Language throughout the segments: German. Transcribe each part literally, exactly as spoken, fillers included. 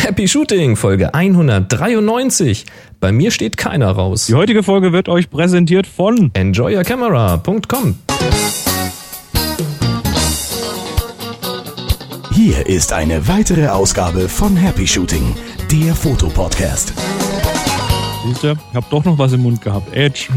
Happy Shooting, Folge hundertdreiundneunzig. Bei mir steht keiner raus. Die heutige Folge wird euch präsentiert von enjoy your camera punkt com. Hier ist eine weitere Ausgabe von Happy Shooting, der Fotopodcast. Siehst du, ich hab doch noch was im Mund gehabt. Edge.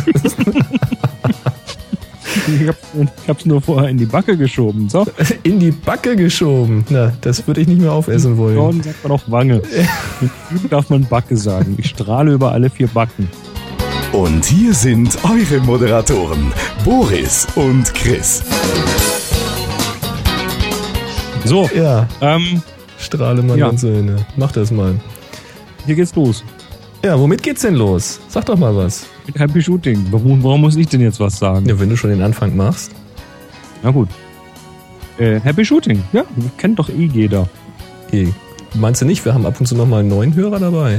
Ich, hab, ich hab's nur vorher in die Backe geschoben. So. In die Backe geschoben? Na, das würde ich nicht mehr aufessen wollen. Norden sagt man auch Wange. Im Süden darf man Backe sagen. Ich strahle über alle vier Backen. Und hier sind eure Moderatoren, Boris und Chris. So, ja. Ähm, Strahle mal ja. und Söhne. Mach das mal. Hier geht's los. Ja, womit geht's denn los? Sag doch mal was. Mit Happy Shooting. Warum, warum muss ich denn jetzt was sagen? Ja, wenn du schon den Anfang machst. Na gut. Äh, Happy Shooting. Ja, kennt doch eh jeder. Hey, meinst du nicht, wir haben ab und zu nochmal einen neuen Hörer dabei?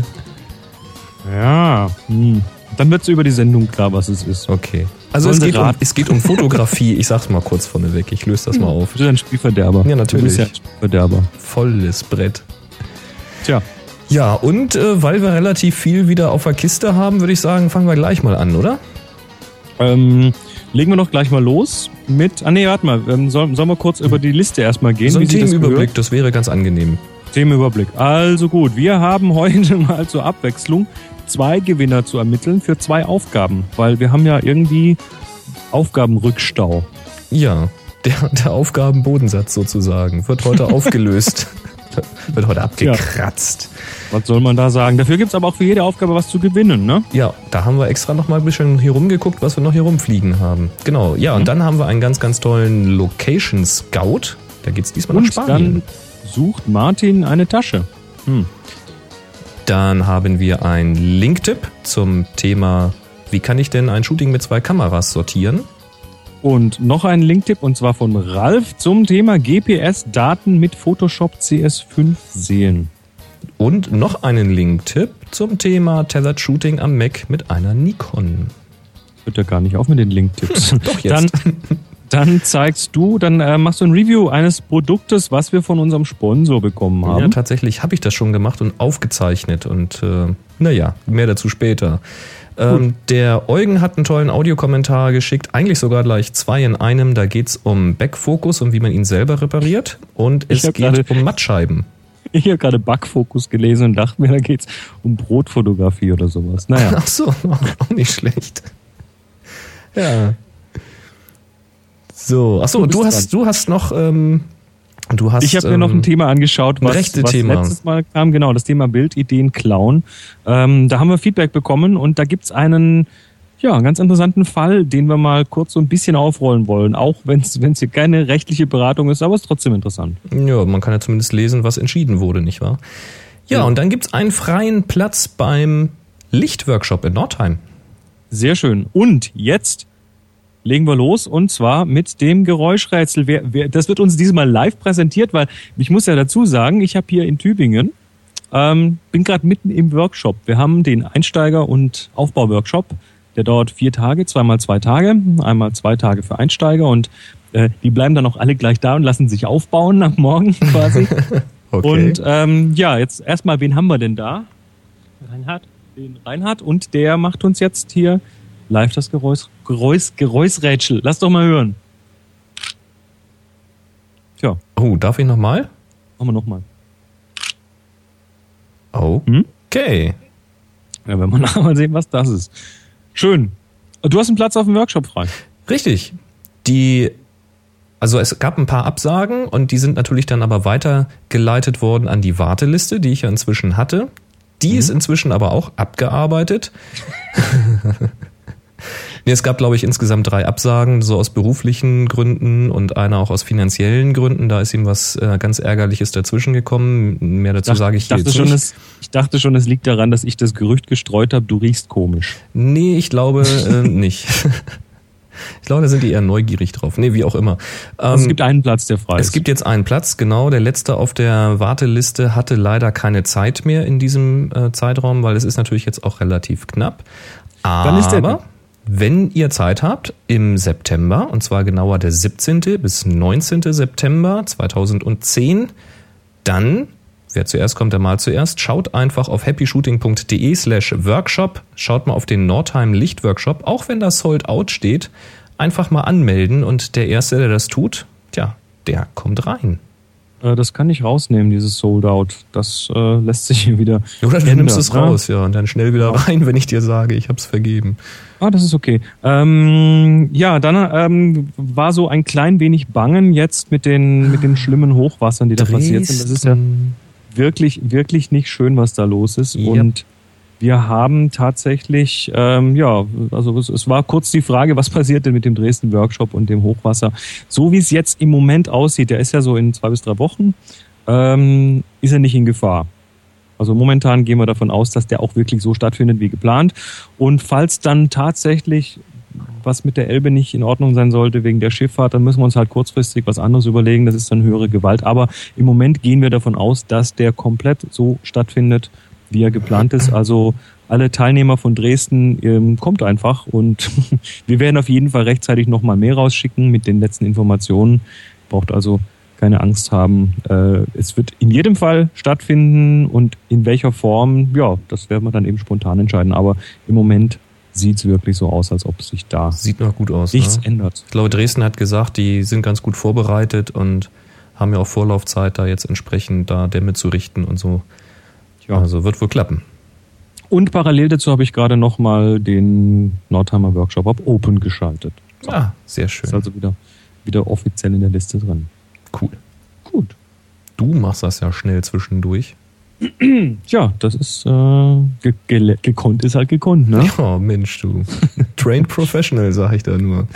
Ja. Hm. Dann wird's über die Sendung klar, was es ist. Okay. Also es geht, um, es geht um Fotografie. Ich sag's mal kurz vorneweg. Ich löse das mal auf. Du bist ein Spielverderber. Ja, natürlich. Du bist ja ein Spielverderber. Volles Brett. Tja. Ja, und äh, weil wir relativ viel wieder auf der Kiste haben, würde ich sagen, fangen wir gleich mal an, oder? Ähm, legen wir doch gleich mal los mit... Ah nee, warte mal. Ähm, sollen, sollen wir kurz über die Liste erstmal gehen? So ein Themenüberblick, das, das wäre ganz angenehm. Themenüberblick. Also gut, wir haben heute mal zur Abwechslung zwei Gewinner zu ermitteln für zwei Aufgaben, weil wir haben ja irgendwie Aufgabenrückstau. Ja, der, der Aufgabenbodensatz sozusagen wird heute aufgelöst. Wird heute abgekratzt. Ja. Was soll man da sagen? Dafür gibt es aber auch für jede Aufgabe was zu gewinnen, ne? Ja, da haben wir extra noch mal ein bisschen hier rumgeguckt, was wir noch hier rumfliegen haben. Genau, ja, und mhm. dann haben wir einen ganz, ganz tollen Location Scout. Da geht's diesmal und nach Spanien. Dann sucht Martin eine Tasche. Hm. Dann haben wir einen Link-Tipp zum Thema, wie kann ich denn ein Shooting mit zwei Kameras sortieren? Und noch ein Link-Tipp, und zwar von Ralf zum Thema G P S-Daten mit Photoshop C S fünf sehen. Und noch einen Link-Tipp zum Thema Tethered Shooting am Mac mit einer Nikon. Hört ja gar nicht auf mit den Link-Tipps. Doch jetzt. Dann, dann zeigst du, dann äh, machst du ein Review eines Produktes, was wir von unserem Sponsor bekommen haben. Ja, tatsächlich habe ich das schon gemacht und aufgezeichnet. Und äh, naja, mehr dazu später. Ähm, der Eugen hat einen tollen Audiokommentar geschickt, eigentlich sogar gleich zwei in einem. Da geht's um Backfocus und wie man ihn selber repariert. Und es geht grade, um Mattscheiben. Ich habe gerade Backfokus gelesen und dachte mir, da geht's um Brotfotografie oder sowas. Naja. Ach so, auch nicht schlecht. Ja. So, ach so, du, du hast, du hast noch... Ähm, Du hast, ich habe mir ähm, noch ein Thema angeschaut, was, rechte was Thema. letztes Mal kam, genau, das Thema Bildideen klauen. Ähm, da haben wir Feedback bekommen und da gibt's einen, ja, einen ganz interessanten Fall, den wir mal kurz so ein bisschen aufrollen wollen, auch wenn es hier keine rechtliche Beratung ist, aber es ist trotzdem interessant. Ja, man kann ja zumindest lesen, was entschieden wurde, nicht wahr? Ja, ja. Und dann gibt's einen freien Platz beim Lichtworkshop in Nordheim. Sehr schön. Und jetzt legen wir los, und zwar mit dem Geräuschrätsel. Wer, wer, das wird uns diesmal live präsentiert, weil ich muss ja dazu sagen, ich habe hier in Tübingen, ähm, bin gerade mitten im Workshop. Wir haben den Einsteiger- und Aufbauworkshop, der dauert vier Tage, zweimal zwei Tage, einmal zwei Tage für Einsteiger, und äh, die bleiben dann auch alle gleich da und lassen sich aufbauen am Morgen quasi. Okay. Und ähm, ja, jetzt erstmal, wen haben wir denn da? Reinhard. Den Reinhard, und der macht uns jetzt hier live das Geräusch, Geräusch, Geräuschrätsel. Lass doch mal hören. Tja. Oh, darf ich nochmal? Machen wir nochmal. Okay. Ja, wenn wir nachher mal sehen, was das ist. Schön. Du hast einen Platz auf dem Workshop frei. Richtig. Die, also es gab ein paar Absagen und die sind natürlich dann aber weitergeleitet worden an die Warteliste, die ich ja inzwischen hatte. Die mhm. ist inzwischen aber auch abgearbeitet. Nee, es gab, glaube ich, insgesamt drei Absagen, so aus beruflichen Gründen und einer auch aus finanziellen Gründen. Da ist ihm was äh, ganz Ärgerliches dazwischen gekommen. Mehr dazu Dach, sage ich dachte jetzt schon, nicht. Es, ich dachte schon, es liegt daran, dass ich das Gerücht gestreut habe, du riechst komisch. Nee, ich glaube äh, nicht. Ich glaube, da sind die eher neugierig drauf. Nee, wie auch immer. Also es gibt einen Platz, der frei ist. Es gibt jetzt einen Platz, genau. Der letzte auf der Warteliste hatte leider keine Zeit mehr in diesem äh, Zeitraum, weil es ist natürlich jetzt auch relativ knapp. Aber Wann ist der? Wenn ihr Zeit habt, im September, und zwar genauer der siebzehnten bis neunzehnten September zweitausendzehn, dann wer zuerst kommt, der mal zuerst. Schaut einfach auf happyshooting.de slash workshop. Schaut mal auf den Nordheim Lichtworkshop. Auch wenn das Sold Out steht, einfach mal anmelden und der Erste, der das tut, tja, der kommt rein. Das kann ich rausnehmen, dieses Sold Out. Das äh, lässt sich hier wieder. Oder du ändern, nimmst es raus, ja, und dann schnell wieder rein, wenn ich dir sage, ich hab's vergeben. Ah, das ist okay. Ähm, ja, dann ähm, war so ein klein wenig Bangen jetzt mit den mit den schlimmen Hochwassern, die da Dresden. passiert sind. Das ist ja wirklich, wirklich nicht schön, was da los ist. Yep. Und wir haben tatsächlich, ähm, ja, also es, es war kurz die Frage, was passiert denn mit dem Dresden-Workshop und dem Hochwasser? So wie es jetzt im Moment aussieht, der ist ja so in zwei bis drei Wochen, ähm, ist er nicht in Gefahr. Also momentan gehen wir davon aus, dass der auch wirklich so stattfindet wie geplant. Und falls dann tatsächlich was mit der Elbe nicht in Ordnung sein sollte wegen der Schifffahrt, dann müssen wir uns halt kurzfristig was anderes überlegen. Das ist dann höhere Gewalt. Aber im Moment gehen wir davon aus, dass der komplett so stattfindet, wie er geplant ist. Also alle Teilnehmer von Dresden, ähm, kommt einfach und wir werden auf jeden Fall rechtzeitig nochmal mehr rausschicken mit den letzten Informationen. Braucht also keine Angst haben. Äh, es wird in jedem Fall stattfinden und in welcher Form, ja, das werden wir dann eben spontan entscheiden. Aber im Moment sieht es wirklich so aus, als ob sich da Sieht noch gut aus, nichts ne? ändert. Ich glaube, Dresden hat gesagt, die sind ganz gut vorbereitet und haben ja auch Vorlaufzeit, da jetzt entsprechend da Dämme zu richten und so. Ja. Also wird wohl klappen. Und parallel dazu habe ich gerade nochmal den Nordheimer Workshop auf Open geschaltet. So. Ah, sehr schön. Ist also wieder, wieder offiziell in der Liste drin. Cool. Gut. Du machst das ja schnell zwischendurch. Tja, das ist äh, ge- ge- gekonnt ist halt gekonnt, ne? Ja, Mensch, du. Trained Professional, sag ich da nur.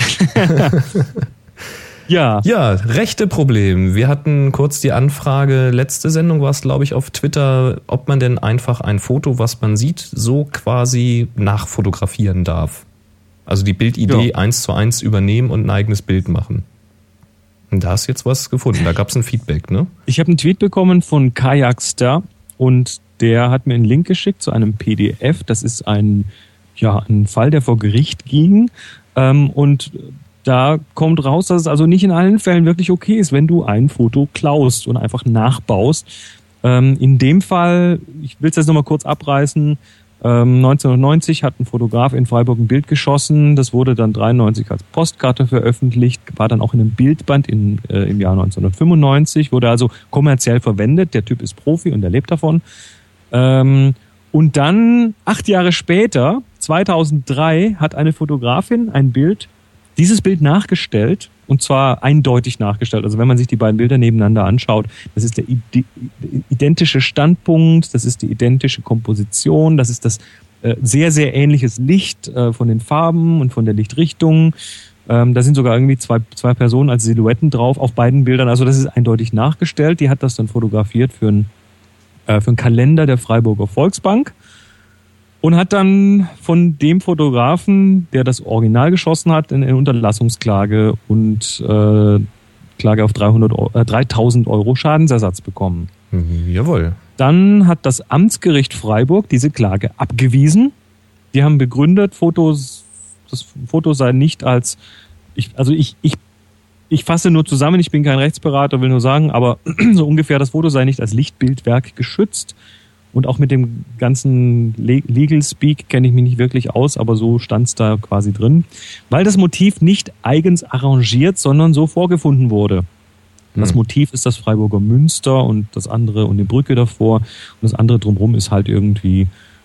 Ja. Ja, rechte Problem. Wir hatten kurz die Anfrage, letzte Sendung war es, glaube ich, auf Twitter, ob man denn einfach ein Foto, was man sieht, so quasi nachfotografieren darf. Also die Bildidee ja. eins zu eins übernehmen und ein eigenes Bild machen. Und da hast du jetzt was gefunden. Da gab es ein Feedback, ne? Ich habe einen Tweet bekommen von Kajakster und der hat mir einen Link geschickt zu einem P D F. Das ist ein, ja, ein Fall, der vor Gericht ging. Ähm, und da kommt raus, dass es also nicht in allen Fällen wirklich okay ist, wenn du ein Foto klaust und einfach nachbaust. Ähm, in dem Fall, ich will es jetzt nochmal kurz abreißen, ähm, neunzehnhundertneunzig hat ein Fotograf in Freiburg ein Bild geschossen, das wurde dann dreiundneunzig als Postkarte veröffentlicht, war dann auch in einem Bildband in, äh, im Jahr neunzehnhundertfünfundneunzig, wurde also kommerziell verwendet, der Typ ist Profi und er lebt davon. Ähm, und dann, acht Jahre später, zweitausenddrei, hat eine Fotografin ein Bild Dieses Bild nachgestellt, und zwar eindeutig nachgestellt. Also wenn man sich die beiden Bilder nebeneinander anschaut, das ist der identische Standpunkt, das ist die identische Komposition, das ist das äh, sehr, sehr ähnliches Licht äh, von den Farben und von der Lichtrichtung. Ähm, da sind sogar irgendwie zwei, zwei Personen als Silhouetten drauf auf beiden Bildern. Also das ist eindeutig nachgestellt. Die hat das dann fotografiert für einen, äh, für einen Kalender der Freiburger Volksbank. Und hat dann von dem Fotografen, der das Original geschossen hat, eine Unterlassungsklage und äh, Klage auf dreihundert Euro, äh, dreitausend Euro Schadensersatz bekommen. Mhm, jawohl. Dann hat das Amtsgericht Freiburg diese Klage abgewiesen. Die haben begründet, Fotos, das Foto sei nicht als, ich, also ich, ich, ich fasse nur zusammen, ich bin kein Rechtsberater, will nur sagen, aber so ungefähr, das Foto sei nicht als Lichtbildwerk geschützt. Und auch mit dem ganzen Legal Speak kenne ich mich nicht wirklich aus, aber so stand es da quasi drin. Weil das Motiv nicht eigens arrangiert, sondern so vorgefunden wurde. Und das Motiv ist das Freiburger Münster und das andere und die Brücke davor. Und das andere drumherum ist halt irgendwie,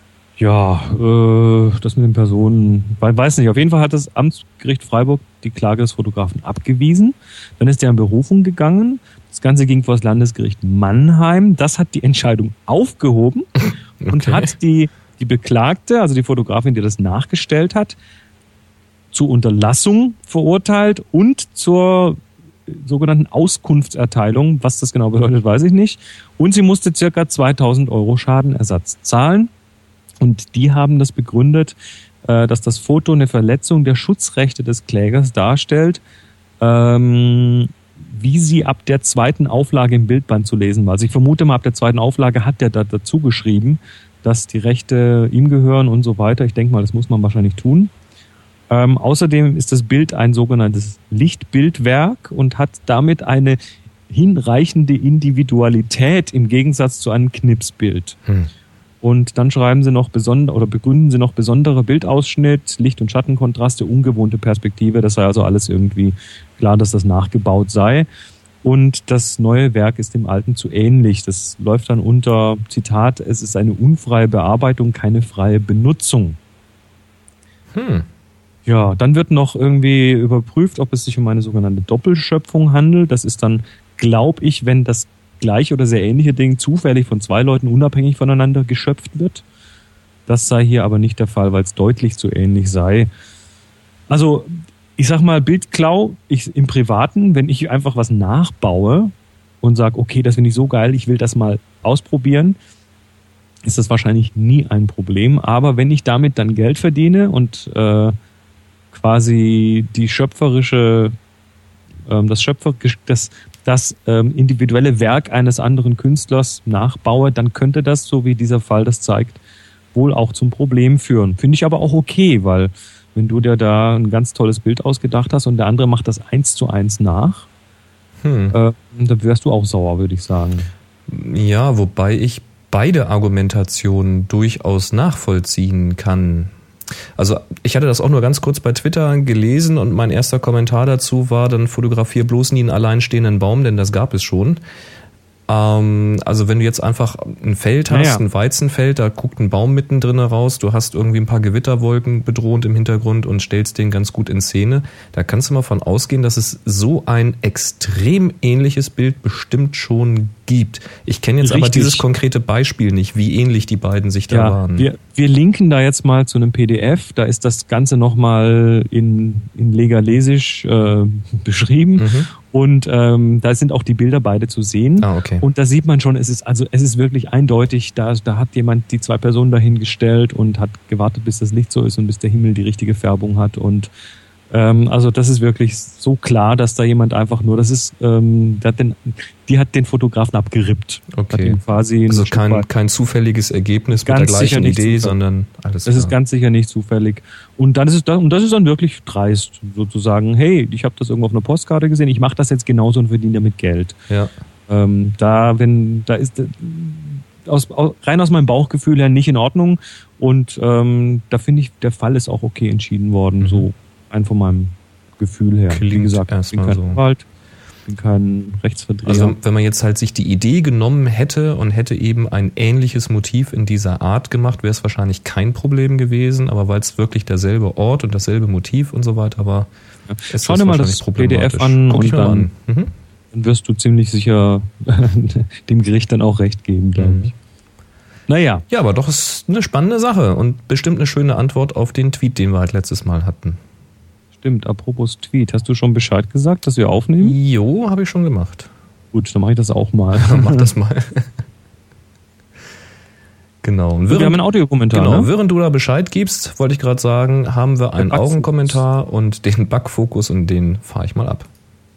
ja, äh, das mit den Personen, weiß nicht. Auf jeden Fall hat das Amtsgericht Freiburg die Klage des Fotografen abgewiesen. Dann ist der in Berufung gegangen. Das Ganze ging vor das Landesgericht Mannheim. Das hat die Entscheidung aufgehoben und okay. hat die, die Beklagte, also die Fotografin, die das nachgestellt hat, zur Unterlassung verurteilt und zur sogenannten Auskunftserteilung. Was das genau bedeutet, weiß ich nicht. Und sie musste circa zweitausend Euro Schadenersatz zahlen. Und die haben das begründet, dass das Foto eine Verletzung der Schutzrechte des Klägers darstellt, ähm, wie sie ab der zweiten Auflage im Bildband zu lesen war. Also ich vermute mal, ab der zweiten Auflage hat der da dazu geschrieben, dass die Rechte ihm gehören und so weiter. Ich denke mal, das muss man wahrscheinlich tun. Ähm, außerdem ist das Bild ein sogenanntes Lichtbildwerk und hat damit eine hinreichende Individualität im Gegensatz zu einem Knipsbild. Hm. Und dann schreiben sie noch besonder oder begründen sie noch besondere Bildausschnitt, Licht- und Schattenkontraste, ungewohnte Perspektive. Das sei also alles irgendwie klar, dass das nachgebaut sei. Und das neue Werk ist dem alten zu ähnlich. Das läuft dann unter, Zitat, es ist eine unfreie Bearbeitung, keine freie Benutzung. Hm. Ja, dann wird noch irgendwie überprüft, ob es sich um eine sogenannte Doppelschöpfung handelt. Das ist dann, glaube ich, wenn das gleiche oder sehr ähnliche Ding zufällig von zwei Leuten unabhängig voneinander geschöpft wird. Das sei hier aber nicht der Fall, weil es deutlich zu ähnlich sei. Also, ich sag mal, Bildklau, ich im Privaten, wenn ich einfach was nachbaue und sage, okay, das finde ich so geil, ich will das mal ausprobieren, ist das wahrscheinlich nie ein Problem. Aber wenn ich damit dann Geld verdiene und äh, quasi die schöpferische, ähm, das Schöpfer, das, das ähm, individuelle Werk eines anderen Künstlers nachbaue, dann könnte das, so wie dieser Fall das zeigt, wohl auch zum Problem führen. Finde ich aber auch okay, weil wenn du dir da ein ganz tolles Bild ausgedacht hast und der andere macht das eins zu eins nach, hm. äh, dann wärst du auch sauer, würde ich sagen. Ja, wobei ich beide Argumentationen durchaus nachvollziehen kann. Also ich hatte das auch nur ganz kurz bei Twitter gelesen und mein erster Kommentar dazu war, dann fotografier bloß nie einen alleinstehenden Baum, denn das gab es schon. Ähm, also wenn du jetzt einfach ein Feld hast, naja. ein Weizenfeld, da guckt ein Baum mittendrin raus, du hast irgendwie ein paar Gewitterwolken bedrohend im Hintergrund und stellst den ganz gut in Szene, da kannst du mal von ausgehen, dass es so ein extrem ähnliches Bild bestimmt schon gibt. Ich kenne jetzt Richtig. aber dieses konkrete Beispiel nicht, wie ähnlich die beiden sich da ja, waren. Wir, wir linken da jetzt mal zu einem P D F, da ist das Ganze nochmal in, in Legalesisch äh, beschrieben. Mhm. Und ähm, da sind auch die Bilder beide zu sehen. Ah, okay. Und da sieht man schon, es ist also es ist wirklich eindeutig, da, da hat jemand die zwei Personen dahingestellt und hat gewartet, bis das Licht so ist und bis der Himmel die richtige Färbung hat. Und ähm, also das ist wirklich so klar, dass da jemand einfach nur, das ist, ähm, der hat den, die hat den Fotografen abgerippt. Okay. Hat quasi also kein, kein zufälliges Ergebnis mit der gleichen Idee, zufällig. sondern alles Das klar. ist ganz sicher nicht zufällig. Und dann ist es dann, und das ist dann wirklich dreist, sozusagen, hey, ich habe das irgendwo auf einer Postkarte gesehen, ich mache das jetzt genauso und verdiene damit Geld. Ja. Ähm, da, wenn, da ist aus, rein aus meinem Bauchgefühl her nicht in Ordnung. Und ähm, da finde ich, der Fall ist auch okay entschieden worden, mhm. so ein von meinem Gefühl her. Klingt Wie gesagt, ich bin kein so. Anwalt, ich bin kein Rechtsverdreher. Also wenn man jetzt halt sich die Idee genommen hätte und hätte eben ein ähnliches Motiv in dieser Art gemacht, wäre es wahrscheinlich kein Problem gewesen, aber weil es wirklich derselbe Ort und dasselbe Motiv und so weiter war, ja. ist Schau dir mal das P D F an Guck und dann, an. Mhm. dann wirst du ziemlich sicher dem Gericht dann auch recht geben, glaube ich. Mhm. Naja. Ja, aber doch ist eine spannende Sache und bestimmt eine schöne Antwort auf den Tweet, den wir halt letztes Mal hatten. Stimmt, apropos Tweet, hast du schon Bescheid gesagt, dass wir aufnehmen? Jo, habe ich schon gemacht. Gut, dann mache ich das auch mal. Mach das mal. Genau. Und während, wir haben einen Audiokommentar. Genau, ne? während du da Bescheid gibst, wollte ich gerade sagen, haben wir einen Augenkommentar und den Backfokus und den fahre ich mal ab.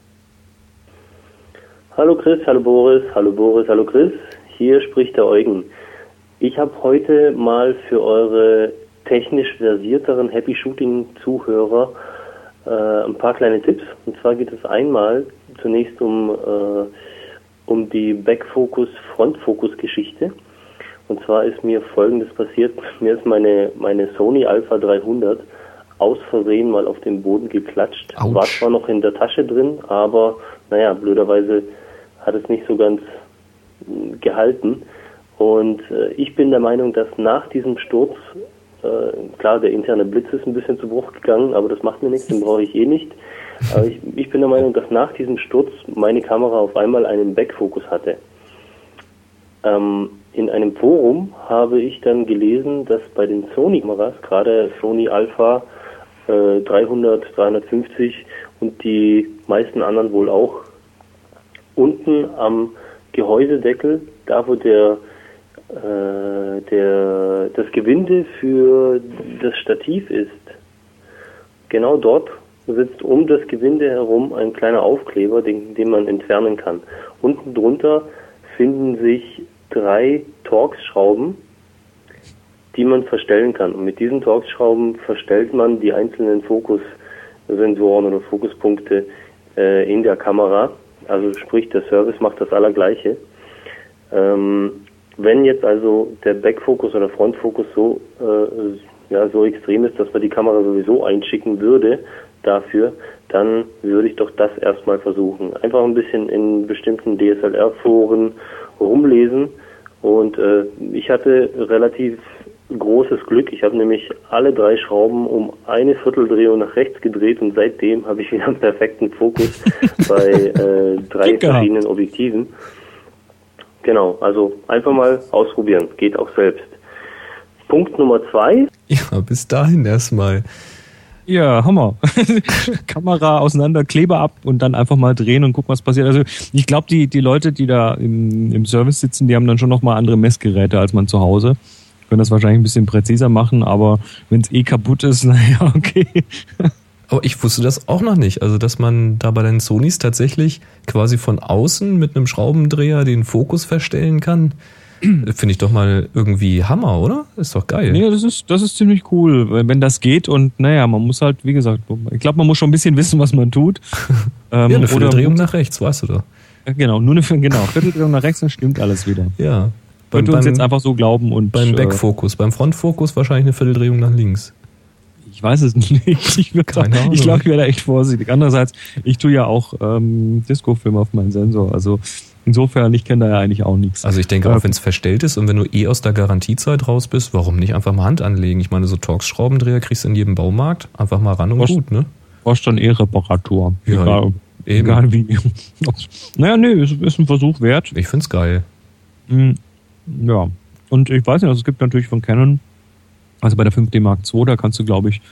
Hallo Chris, hallo Boris, hallo Boris, hallo Chris. Hier spricht der Eugen. Ich habe heute mal für eure technisch versierteren Happy Shooting Zuhörer äh, ein paar kleine Tipps. Und zwar geht es einmal zunächst um, äh, um die Backfocus-Frontfokus-Geschichte. Und zwar ist mir Folgendes passiert. Mir ist meine, meine Sony Alpha dreihundert aus Versehen mal auf den Boden geklatscht. Autsch. War zwar noch in der Tasche drin, aber naja, blöderweise hat es nicht so ganz äh, gehalten. Und äh, ich bin der Meinung, dass nach diesem Sturz, äh, klar, der interne Blitz ist ein bisschen zu Bruch gegangen, aber das macht mir nichts, den brauche ich eh nicht. Aber ich, ich bin der Meinung, dass nach diesem Sturz meine Kamera auf einmal einen Backfokus hatte. Ähm, in einem Forum habe ich dann gelesen, dass bei den Sony-Kameras, gerade Sony Alpha äh, dreihundert, dreihundertfünfzig und die meisten anderen wohl auch, unten am Gehäusedeckel, da wo der äh, der das Gewinde für das Stativ ist, genau dort sitzt um das Gewinde herum ein kleiner Aufkleber, den, den man entfernen kann. Unten drunter finden sich drei Torx-Schrauben, die man verstellen kann. Und mit diesen Torx-Schrauben verstellt man die einzelnen Fokussensoren oder Fokuspunkte äh, in der Kamera. Also sprich, der Service macht das Allergleiche. Ähm, wenn jetzt also der Backfokus oder Frontfokus so, äh, ja, so extrem ist, dass man die Kamera sowieso einschicken würde dafür, dann würde ich doch das erstmal versuchen. Einfach ein bisschen in bestimmten D S L R-Foren rumlesen und äh, ich hatte relativ großes Glück. Ich habe nämlich alle drei Schrauben um eine Vierteldrehung nach rechts gedreht und seitdem habe ich wieder einen perfekten Fokus bei äh, drei verschiedenen Objektiven. Genau, also einfach mal ausprobieren, geht auch selbst. Punkt Nummer zwei. Ja, bis dahin erstmal. Ja, Hammer. Kamera auseinander, Kleber ab und dann einfach mal drehen und gucken, was passiert. Also ich glaube, die die Leute, die da im, im Service sitzen, die haben dann schon nochmal andere Messgeräte als man zu Hause. Können das wahrscheinlich ein bisschen präziser machen, aber wenn es eh kaputt ist, naja, okay. Aber ich wusste das auch noch nicht. Also, dass man da bei den Sonys tatsächlich quasi von außen mit einem Schraubendreher den Fokus verstellen kann. Finde ich doch mal irgendwie Hammer, oder? Ist doch geil. Nee, das ist, das ist ziemlich cool, wenn das geht und naja, man muss halt, wie gesagt, ich glaube, man muss schon ein bisschen wissen, was man tut. ähm, ja, eine Vierteldrehung nach rechts, weißt du doch. Genau, nur eine genau, Vierteldrehung nach rechts, dann stimmt alles wieder. Ja. Beim, Könnt uns jetzt einfach so glauben und... Beim Backfokus, äh, beim Frontfokus wahrscheinlich eine Vierteldrehung nach links. Ich weiß es nicht. Ich, ich glaube, ich wäre da echt vorsichtig. Andererseits, ich tue ja auch ähm, Disco-Film auf meinen Sensor, also insofern, ich kenne da ja eigentlich auch nichts. Also ich denke auch, wenn es verstellt ist und wenn du eh aus der Garantiezeit raus bist, warum nicht einfach mal Hand anlegen? Ich meine, so Torx-Schraubendreher kriegst du in jedem Baumarkt. Einfach mal ran und Kost, gut, ne? Kostet dann eh Reparatur. Ja, egal, egal wie. Naja, nee, ist, ist ein Versuch wert. Ich find's geil. Mhm. Ja. Und ich weiß nicht, also es gibt natürlich von Canon, also bei der fünf D Mark zwei, da kannst du, glaube ich,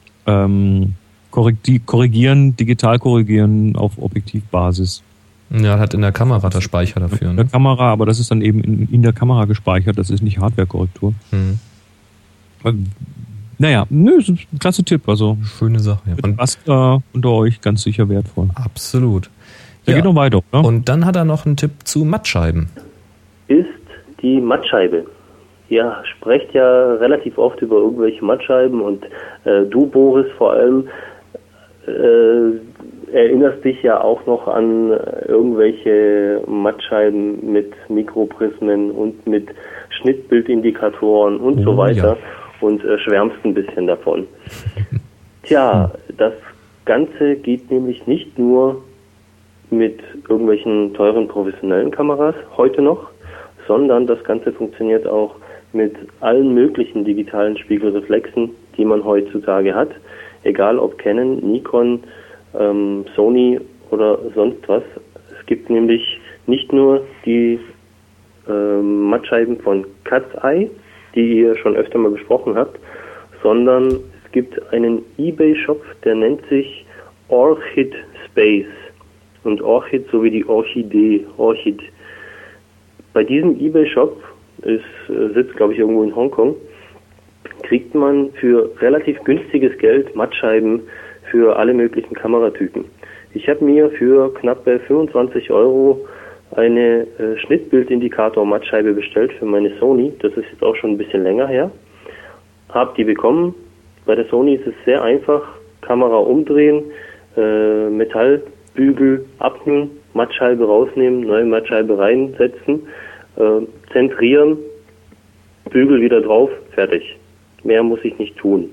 ähm, korrigieren, digital korrigieren auf Objektivbasis. Ja, hat in der Kamera der Speicher dafür. In Ne? der Kamera, aber das ist dann eben in, in der Kamera gespeichert, das ist nicht Hardware-Korrektur. Hm. Ähm, naja, nö, ist ein klasse Tipp. Also schöne Sache. Ja. Und was äh, unter euch ganz sicher wertvoll. Absolut. Der ja. geht noch weiter. Ne? Und dann hat er noch einen Tipp zu Mattscheiben. Ist die Mattscheibe. Ihr sprecht ja relativ oft über irgendwelche Mattscheiben und äh, du, Boris, vor allem äh, erinnerst dich ja auch noch an irgendwelche Mattscheiben mit Mikroprismen und mit Schnittbildindikatoren und oh, so weiter ja. und äh, schwärmst ein bisschen davon. Tja, das Ganze geht nämlich nicht nur mit irgendwelchen teuren professionellen Kameras heute noch, sondern das Ganze funktioniert auch mit allen möglichen digitalen Spiegelreflexen, die man heutzutage hat, egal ob Canon, Nikon, ähm, Sony oder sonst was. Es gibt nämlich nicht nur die ähm, Mattscheiben von Cat's Eye, die ihr schon öfter mal besprochen habt, sondern es gibt einen eBay-Shop, der nennt sich Orchid Space. Und Orchid sowie die Orchidee, Orchid. Bei diesem eBay-Shop, ist sitzt glaube ich irgendwo in Hongkong, kriegt man für relativ günstiges Geld Mattscheiben für alle möglichen Kameratypen. Ich habe mir für knappe fünfundzwanzig Euro eine äh, Schnittbildindikator-Mattscheibe bestellt für meine Sony. Das ist jetzt auch schon ein bisschen länger her. Hab die bekommen. Bei der Sony ist es sehr einfach. Kamera umdrehen, äh, Metallbügel abnehmen, Mattscheibe rausnehmen, neue Mattscheibe reinsetzen, äh, zentrieren, Bügel wieder drauf, fertig. Mehr muss ich nicht tun.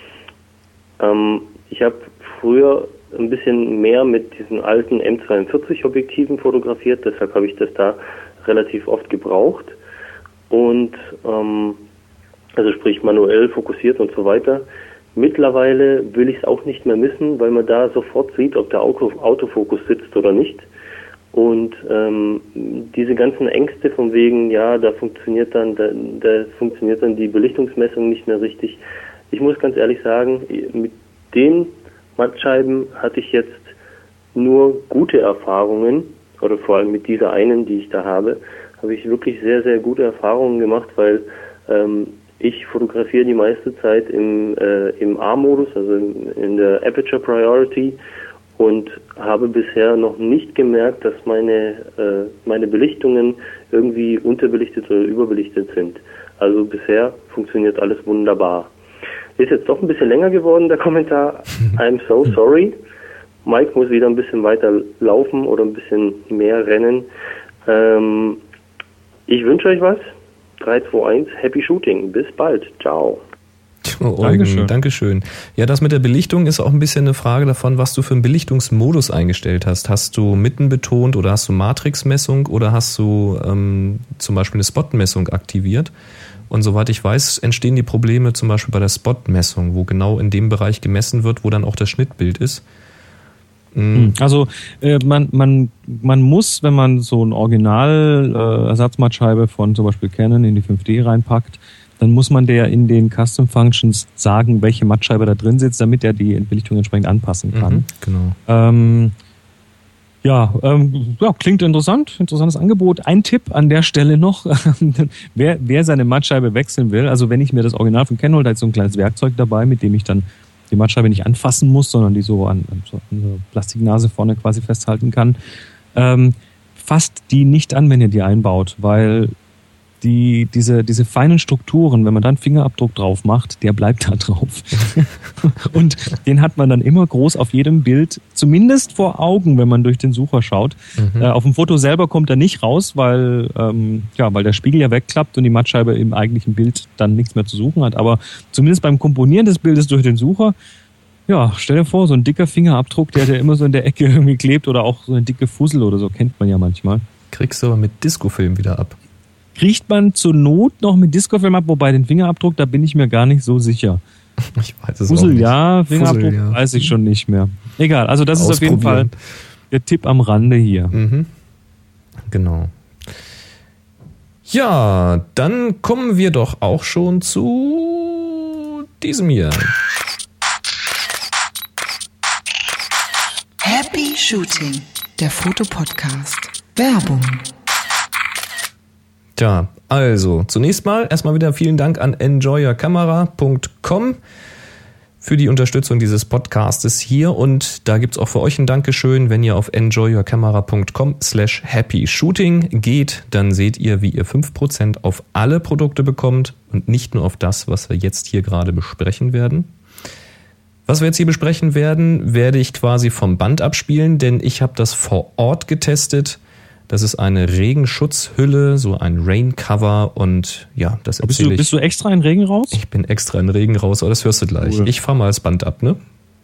Ähm, ich habe früher ein bisschen mehr mit diesen alten M zweiundvierzig Objektiven fotografiert, deshalb habe ich das da relativ oft gebraucht und ähm, also sprich manuell fokussiert und so weiter. Mittlerweile will ich es auch nicht mehr missen, weil man da sofort sieht, ob der Auto, Autofokus sitzt oder nicht. Und ähm, diese ganzen Ängste von wegen, ja, da funktioniert dann, da, da funktioniert dann die Belichtungsmessung nicht mehr richtig. Ich muss ganz ehrlich sagen, mit den Mattscheiben hatte ich jetzt nur gute Erfahrungen, oder vor allem mit dieser einen, die ich da habe, habe ich wirklich sehr, sehr gute Erfahrungen gemacht, weil ähm, ich fotografiere die meiste Zeit im, äh, im A-Modus, also in, in der Aperture Priority, und habe bisher noch nicht gemerkt, dass meine äh, meine Belichtungen irgendwie unterbelichtet oder überbelichtet sind. Also bisher funktioniert alles wunderbar. Ist jetzt doch ein bisschen länger geworden, der Kommentar. I'm so sorry. Mike muss wieder ein bisschen weiter laufen oder ein bisschen mehr rennen. Ähm, ich wünsche euch was. drei, zwei, eins, Happy Shooting. Bis bald. Ciao. Oh, Dankeschön. Dankeschön. Ja, das mit der Belichtung ist auch ein bisschen eine Frage davon, was du für einen Belichtungsmodus eingestellt hast. Hast du mitten betont oder hast du Matrixmessung oder hast du ähm, zum Beispiel eine Spotmessung aktiviert? Und soweit ich weiß, entstehen die Probleme zum Beispiel bei der Spotmessung, wo genau in dem Bereich gemessen wird, wo dann auch das Schnittbild ist. Mhm. Also äh, man, man, man muss, wenn man so ein Original äh, Ersatzmattscheibe von zum Beispiel Canon in die fünf D reinpackt, dann muss man der in den Custom Functions sagen, welche Mattscheibe da drin sitzt, damit er die Belichtung entsprechend anpassen kann. Mhm, genau. Ähm, ja, ähm, ja, klingt interessant, interessantes Angebot. Ein Tipp an der Stelle noch, wer, wer seine Mattscheibe wechseln will, also wenn ich mir das Original von Canon hole, da ist so ein kleines Werkzeug dabei, mit dem ich dann die Mattscheibe nicht anfassen muss, sondern die so an, an so eine Plastiknase vorne quasi festhalten kann. Ähm, fasst die nicht an, wenn ihr die einbaut, weil die, diese, diese feinen Strukturen, wenn man dann Fingerabdruck drauf macht, der bleibt da drauf. Und den hat man dann immer groß auf jedem Bild, zumindest vor Augen, wenn man durch den Sucher schaut. Mhm. Äh, auf dem Foto selber kommt er nicht raus, weil, ähm, ja, weil der Spiegel ja wegklappt und die Mattscheibe im eigentlichen Bild dann nichts mehr zu suchen hat. Aber zumindest beim Komponieren des Bildes durch den Sucher, ja, stell dir vor, so ein dicker Fingerabdruck, der, der immer so in der Ecke irgendwie klebt oder auch so eine dicke Fussel oder so, kennt man ja manchmal. Kriegst du aber mit Discofilm wieder ab. Kriegt man zur Not noch mit Discofilm ab, wobei den Fingerabdruck, da bin ich mir gar nicht so sicher. Ich weiß es Fussel, auch nicht. ja, Fingerabdruck Fussel, ja. weiß ich schon nicht mehr. Egal, also das ist auf jeden Fall der Tipp am Rande hier. Mhm. Genau. Ja, dann kommen wir doch auch schon zu diesem hier. Happy Shooting, der Fotopodcast. Werbung. Tja, also zunächst mal erstmal wieder vielen Dank an enjoy your camera punkt com für die Unterstützung dieses Podcastes hier und da gibt's auch für euch ein Dankeschön, wenn ihr auf enjoy your camera punkt com slash happy shooting geht, dann seht ihr, wie ihr fünf Prozent auf alle Produkte bekommt und nicht nur auf das, was wir jetzt hier gerade besprechen werden. Was wir jetzt hier besprechen werden, werde ich quasi vom Band abspielen, denn ich habe das vor Ort getestet. Das ist eine Regenschutzhülle, so ein Raincover und ja, das erzähle bist du, ich. Bist du extra in Regen raus? Ich bin extra in Regen raus, aber das hörst du gleich. Cool. Ich fahr mal das Band ab, ne?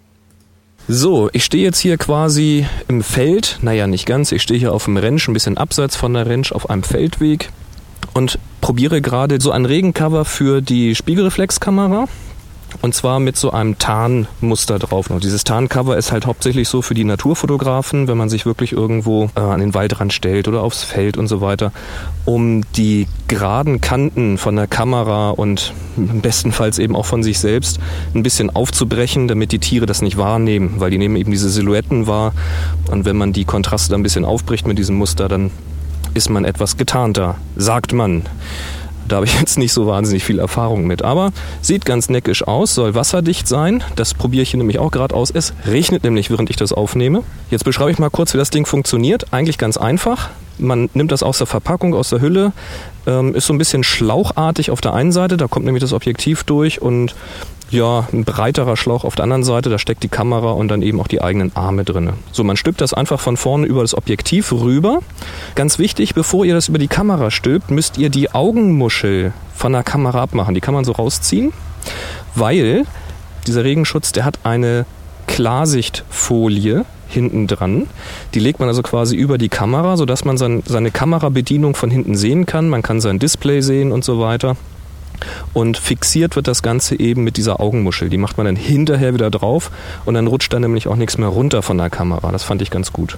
So, ich stehe jetzt hier quasi im Feld, naja, nicht ganz, ich stehe hier auf dem Rentsch, ein bisschen abseits von der Rentsch, auf einem Feldweg und probiere gerade so ein Regencover für die Spiegelreflexkamera. Und zwar mit so einem Tarnmuster drauf. Und dieses Tarncover ist halt hauptsächlich so für die Naturfotografen, wenn man sich wirklich irgendwo äh, an den Waldrand stellt oder aufs Feld und so weiter, um die geraden Kanten von der Kamera und bestenfalls eben auch von sich selbst ein bisschen aufzubrechen, damit die Tiere das nicht wahrnehmen, weil die nehmen eben diese Silhouetten wahr. Und wenn man die Kontraste ein bisschen aufbricht mit diesem Muster, dann ist man etwas getarnter, sagt man. Da habe ich jetzt nicht so wahnsinnig viel Erfahrung mit. Aber sieht ganz neckisch aus, soll wasserdicht sein. Das probiere ich hier nämlich auch gerade aus. Es regnet nämlich, während ich das aufnehme. Jetzt beschreibe ich mal kurz, wie das Ding funktioniert. Eigentlich ganz einfach. Man nimmt das aus der Verpackung, aus der Hülle. Ähm, ist so ein bisschen schlauchartig auf der einen Seite. Da kommt nämlich das Objektiv durch und ja, ein breiterer Schlauch auf der anderen Seite, da steckt die Kamera und dann eben auch die eigenen Arme drin. So, man stülpt das einfach von vorne über das Objektiv rüber. Ganz wichtig, bevor ihr das über die Kamera stülpt, müsst ihr die Augenmuschel von der Kamera abmachen. Die kann man so rausziehen, weil dieser Regenschutz, der hat eine Klarsichtfolie hinten dran. Die legt man also quasi über die Kamera, sodass man sein, seine Kamerabedienung von hinten sehen kann. Man kann sein Display sehen und so weiter. Und fixiert wird das Ganze eben mit dieser Augenmuschel. Die macht man dann hinterher wieder drauf und dann rutscht dann nämlich auch nichts mehr runter von der Kamera. Das fand ich ganz gut.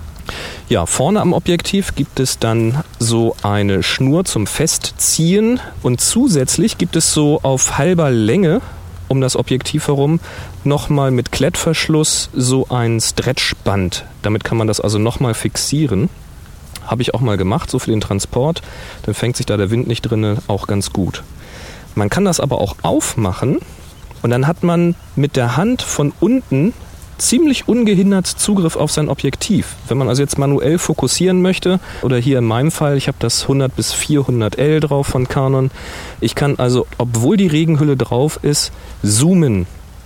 Ja, vorne am Objektiv gibt es dann so eine Schnur zum Festziehen und zusätzlich gibt es so auf halber Länge um das Objektiv herum nochmal mit Klettverschluss so ein Stretchband. Damit kann man das also nochmal fixieren. Habe ich auch mal gemacht, so für den Transport. Dann fängt sich da der Wind nicht drin, auch ganz gut. Man kann das aber auch aufmachen und dann hat man mit der Hand von unten ziemlich ungehindert Zugriff auf sein Objektiv. Wenn man also jetzt manuell fokussieren möchte, oder hier in meinem Fall, ich habe das hundert bis vierhundert L drauf von Canon. Ich kann also, obwohl die Regenhülle drauf ist, zoomen.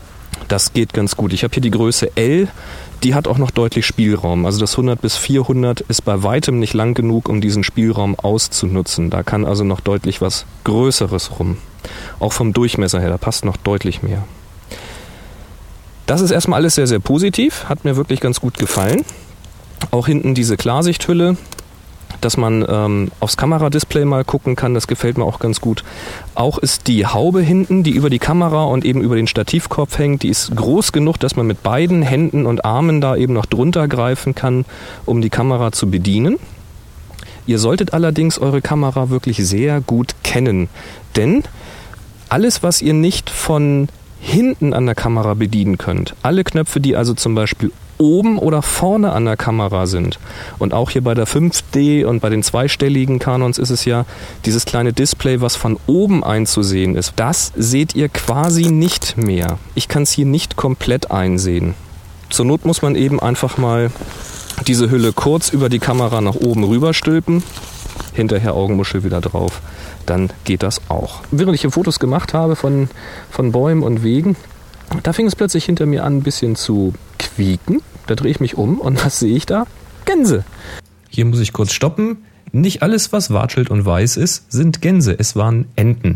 Das geht ganz gut. Ich habe hier die Größe L, die hat auch noch deutlich Spielraum. Also das hundert bis vierhundert ist bei weitem nicht lang genug, um diesen Spielraum auszunutzen. Da kann also noch deutlich was Größeres rum. Auch vom Durchmesser her, da passt noch deutlich mehr. Das ist erstmal alles sehr, sehr positiv, hat mir wirklich ganz gut gefallen. Auch hinten diese Klarsichthülle, dass man ähm, aufs Kameradisplay mal gucken kann, das gefällt mir auch ganz gut. Auch ist die Haube hinten, die über die Kamera und eben über den Stativkorb hängt, die ist groß genug, dass man mit beiden Händen und Armen da eben noch drunter greifen kann, um die Kamera zu bedienen. Ihr solltet allerdings eure Kamera wirklich sehr gut kennen, denn alles, was ihr nicht von hinten an der Kamera bedienen könnt, alle Knöpfe, die also zum Beispiel oben oder vorne an der Kamera sind. Und auch hier bei der fünf D und bei den zweistelligen Canons ist es ja dieses kleine Display, was von oben einzusehen ist. Das seht ihr quasi nicht mehr. Ich kann es hier nicht komplett einsehen. Zur Not muss man eben einfach mal diese Hülle kurz über die Kamera nach oben rüber stülpen, hinterher Augenmuschel wieder drauf. Dann geht das auch. Während ich hier Fotos gemacht habe von, von Bäumen und Wegen, da fing es plötzlich hinter mir an, ein bisschen zu quieken. Da drehe ich mich um und was sehe ich da? Gänse. Hier muss ich kurz stoppen. Nicht alles, was watschelt und weiß ist, sind Gänse. Es waren Enten.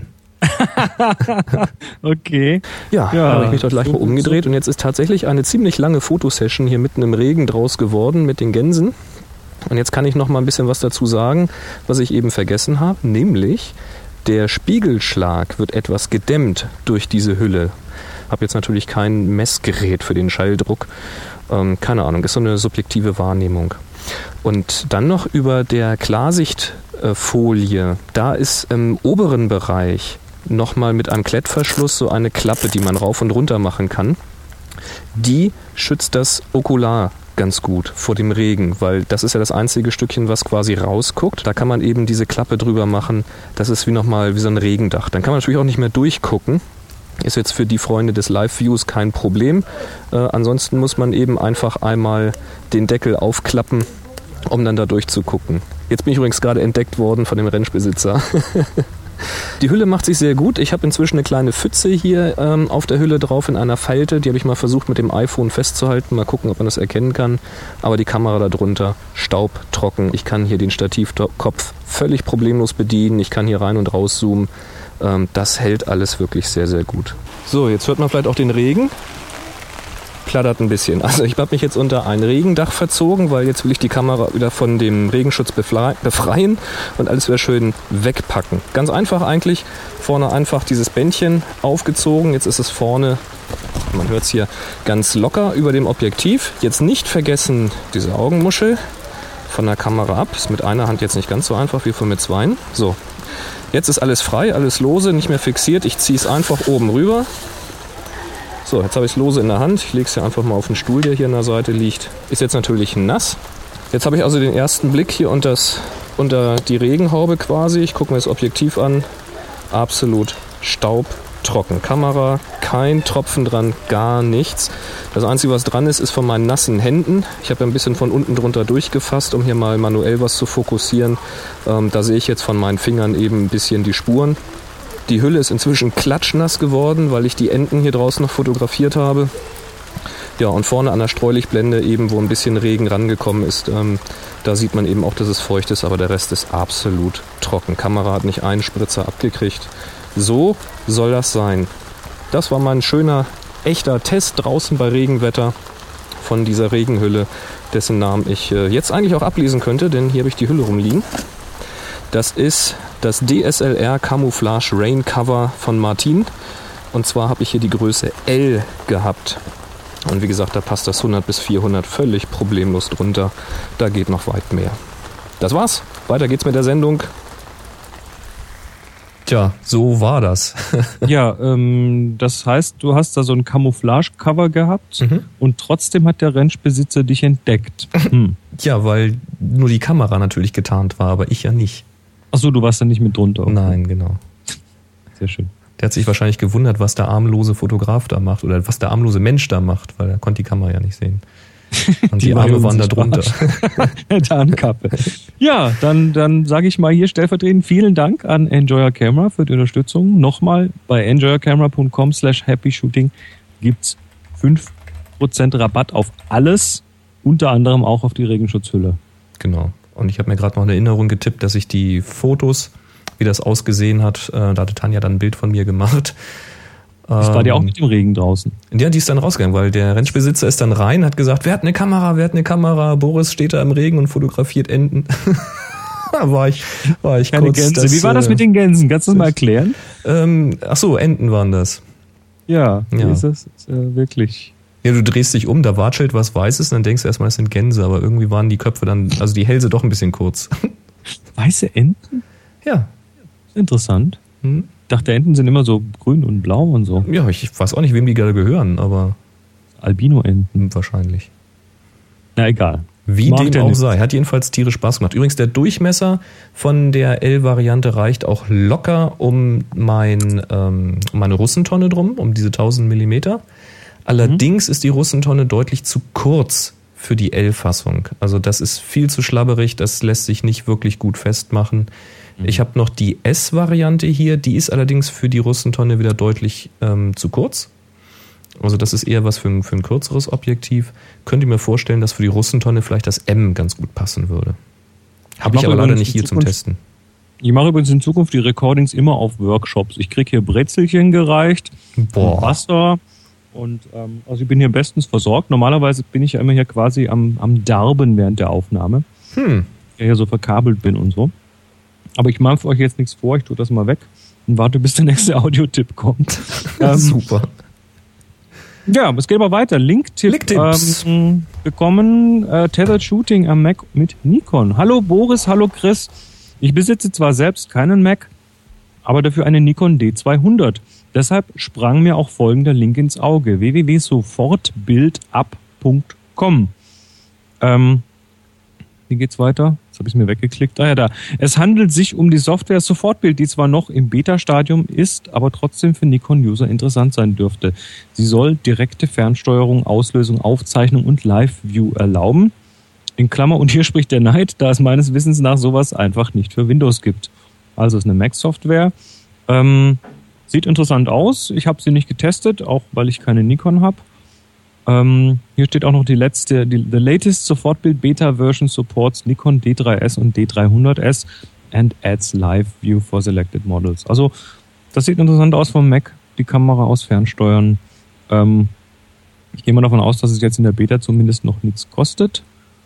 Okay. Ja, ja, da habe ich mich doch gleich so, mal umgedreht. so. Und jetzt ist tatsächlich eine ziemlich lange Fotosession hier mitten im Regen draus geworden mit den Gänsen. Und jetzt kann ich noch mal ein bisschen was dazu sagen, was ich eben vergessen habe. Nämlich, der Spiegelschlag wird etwas gedämmt durch diese Hülle. Habe jetzt natürlich kein Messgerät für den Schalldruck. Ähm, keine Ahnung, ist so eine subjektive Wahrnehmung. Und dann noch über der Klarsichtfolie. Da ist im oberen Bereich nochmal mit einem Klettverschluss so eine Klappe, die man rauf und runter machen kann. Die schützt das Okular ganz gut vor dem Regen, weil das ist ja das einzige Stückchen, was quasi rausguckt. Da kann man eben diese Klappe drüber machen. Das ist wie nochmal wie so ein Regendach. Dann kann man natürlich auch nicht mehr durchgucken. Ist jetzt für die Freunde des Live-Views kein Problem. Äh, ansonsten muss man eben einfach einmal den Deckel aufklappen, um dann da durchzugucken. Jetzt bin ich übrigens gerade entdeckt worden von dem Rennspielbesitzer. Die Hülle macht sich sehr gut. Ich habe inzwischen eine kleine Pfütze hier ähm, auf der Hülle drauf in einer Falte. Die habe ich mal versucht mit dem iPhone festzuhalten. Mal gucken, ob man das erkennen kann. Aber die Kamera darunter staubtrocken. Ich kann hier den Stativkopf völlig problemlos bedienen. Ich kann hier rein und raus zoomen. Ähm, das hält alles wirklich sehr, sehr gut. So, jetzt hört man vielleicht auch den Regen. Plattert ein bisschen. Also ich habe mich jetzt unter ein Regendach verzogen, weil jetzt will ich die Kamera wieder von dem Regenschutz befreien und alles wieder schön wegpacken. Ganz einfach eigentlich. Vorne einfach dieses Bändchen aufgezogen. Jetzt ist es vorne, man hört es hier, ganz locker über dem Objektiv. Jetzt nicht vergessen diese Augenmuschel von der Kamera ab. Ist mit einer Hand jetzt nicht ganz so einfach wie von mit zweien. So, jetzt ist alles frei, alles lose, nicht mehr fixiert. Ich ziehe es einfach oben rüber. So, jetzt habe ich es lose in der Hand. Ich lege es hier einfach mal auf den Stuhl, der hier an der Seite liegt. Ist jetzt natürlich nass. Jetzt habe ich also den ersten Blick hier unter, das, unter die Regenhaube quasi. Ich gucke mir das Objektiv an. Absolut staubtrocken. Kamera, kein Tropfen dran, gar nichts. Das Einzige, was dran ist, ist von meinen nassen Händen. Ich habe ja ein bisschen von unten drunter durchgefasst, um hier mal manuell was zu fokussieren. Ähm, da sehe ich jetzt von meinen Fingern eben ein bisschen die Spuren. Die Hülle ist inzwischen klatschnass geworden, weil ich die Enten hier draußen noch fotografiert habe. Ja, und vorne an der Streulichtblende eben, wo ein bisschen Regen rangekommen ist, ähm, da sieht man eben auch, dass es feucht ist, aber der Rest ist absolut trocken. Kamera hat nicht einen Spritzer abgekriegt. So soll das sein. Das war mal ein schöner, echter Test draußen bei Regenwetter von dieser Regenhülle, dessen Namen ich äh, jetzt eigentlich auch ablesen könnte, denn hier habe ich die Hülle rumliegen. Das ist das D S L R Camouflage Rain Cover von Martin. Und zwar habe ich hier die Größe L gehabt. Und wie gesagt, da passt das hundert bis vierhundert völlig problemlos drunter. Da geht noch weit mehr. Das war's. Weiter geht's mit der Sendung. Tja, so war das. Ja, ähm, das heißt, du hast da so ein Camouflage-Cover gehabt mhm. und trotzdem hat der Rennspielbesitzer dich entdeckt. Hm. Ja, weil nur die Kamera natürlich getarnt war, aber ich ja nicht. Ach so, du warst da nicht mit drunter. Okay. Nein, genau. Sehr schön. Der hat sich wahrscheinlich gewundert, was der armlose Fotograf da macht oder was der armlose Mensch da macht, weil er konnte die Kamera ja nicht sehen. Und die, die Arme waren da drunter. Tarnkappe. Ja, dann, dann sage ich mal hier stellvertretend vielen Dank an Enjoy Your Camera für die Unterstützung. Nochmal bei enjoy your camera dot com slash happy shooting gibt's fünf Prozent Rabatt auf alles, unter anderem auch auf die Regenschutzhülle. Genau. Und ich habe mir gerade noch eine Erinnerung getippt, dass ich die Fotos, wie das ausgesehen hat, äh, da hatte Tanja dann ein Bild von mir gemacht. Das war die auch mit dem Regen draußen. Ja, die ist dann rausgegangen, weil der Rennspielbesitzer ist dann rein, hat gesagt, wer hat eine Kamera, wer hat eine Kamera? Boris steht da im Regen und fotografiert Enten. Da war ich, war ich Keine kurz. Gänse. Das, wie war das mit den Gänsen? Kannst du das mal erklären? Ähm, ach so, Enten waren das. Ja, wie Ja. ist das ist, äh, wirklich? Ja, du drehst dich um, da watschelt was Weißes und dann denkst du erstmal, das sind Gänse, aber irgendwie waren die Köpfe dann, also die Hälse doch ein bisschen kurz. Weiße Enten? Ja. Interessant. Hm? Ich dachte, Enten sind immer so grün und blau und so. Ja, ich weiß auch nicht, wem die gerade gehören, aber Albino-Enten. wahrscheinlich. Na egal. Wie Mag dem der auch nicht. sei. Hat jedenfalls tierisch Spaß gemacht. Übrigens, der Durchmesser von der L-Variante reicht auch locker um mein, ähm, um meine Russentonne drum, um diese tausend Millimeter. Allerdings mhm. ist die Russentonne deutlich zu kurz für die L-Fassung. Also das ist viel zu schlabberig, das lässt sich nicht wirklich gut festmachen. Mhm. Ich habe noch die S-Variante hier, die ist allerdings für die Russentonne wieder deutlich ähm, zu kurz. Also das ist eher was für ein, für ein kürzeres Objektiv. Könnt ihr mir vorstellen, dass für die Russentonne vielleicht das M ganz gut passen würde. Habe ich, ich aber leider nicht hier zum Testen. Ich mache übrigens in Zukunft die Recordings immer auf Workshops. Ich kriege hier Brezelchen gereicht, Boah. Wasser und ähm, also ich bin hier bestens versorgt. Normalerweise bin ich ja immer hier quasi am, am Darben während der Aufnahme. Hm. Ich hier so verkabelt bin und so. Aber ich mache für euch jetzt nichts vor, ich tue das mal weg und warte, bis der nächste Audiotipp kommt. ähm, Super. Ja, es geht aber weiter. Link-Tipp Link-Tipps. ähm, bekommen äh, Tethered Shooting am Mac mit Nikon. Hallo Boris, hallo Chris. Ich besitze zwar selbst keinen Mac, aber dafür eine Nikon D zweihundert. Deshalb sprang mir auch folgender Link ins Auge. w w w punkt sofortbildup punkt com. Ähm, wie geht's weiter? Jetzt habe ich es mir weggeklickt. Ah ja, da. Es handelt sich um die Software Sofortbild, die zwar noch im Beta-Stadium ist, aber trotzdem für Nikon-User interessant sein dürfte. Sie soll direkte Fernsteuerung, Auslösung, Aufzeichnung und Live-View erlauben. In Klammer, und hier spricht der Neid, da es meines Wissens nach sowas einfach nicht für Windows gibt. Also ist eine Mac-Software. Ähm, sieht interessant aus. Ich habe sie nicht getestet, auch weil ich keine Nikon habe. Ähm, hier steht auch noch die letzte, die the latest Sofortbild Beta Version supports Nikon D drei S und D dreihundert S and adds Live View for selected models. Also das sieht interessant aus vom Mac, die Kamera aus Fernsteuern. Ähm, ich gehe mal davon aus, dass es jetzt in der Beta zumindest noch nichts kostet.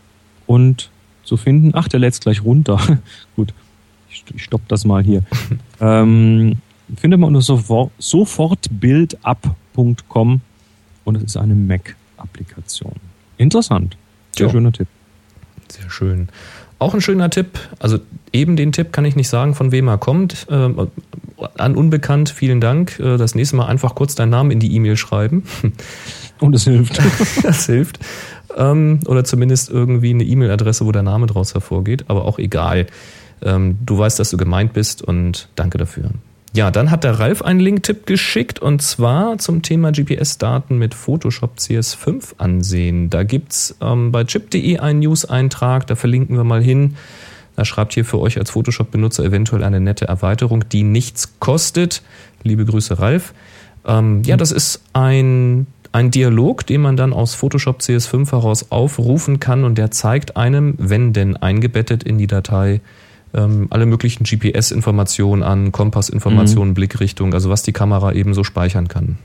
Und zu finden, ach, der lädt es gleich runter. Gut, ich, ich stopp das mal hier. ähm, findet man unter sofort, sofortbildup punkt com. Und es ist eine Mac-Applikation. Interessant. Sehr ja. schöner Tipp. Sehr schön. Auch ein schöner Tipp, also eben den Tipp kann ich nicht sagen, von wem er kommt. Äh, an Unbekannt, vielen Dank. Äh, das nächste Mal einfach kurz deinen Namen in die E-Mail schreiben. Und es hilft. Das hilft. Ähm, oder zumindest irgendwie eine E-Mail-Adresse, wo der Name draus hervorgeht. Aber auch egal. Ähm, du weißt, dass du gemeint bist und danke dafür. Ja, dann hat der Ralf einen Link-Tipp geschickt und zwar zum Thema G P S-Daten mit Photoshop C S fünf ansehen. Da gibt's ähm, bei chip punkt de einen News-Eintrag, da verlinken wir mal hin. Da schreibt hier für euch als Photoshop-Benutzer eventuell eine nette Erweiterung, die nichts kostet. Liebe Grüße, Ralf. Ähm, ja, das ist ein, ein Dialog, den man dann aus Photoshop C S fünf heraus aufrufen kann und der zeigt einem, wenn denn eingebettet in die Datei, Ähm, alle möglichen G P S-Informationen an, Kompassinformationen, mhm. Blickrichtung, also was die Kamera eben so speichern kann.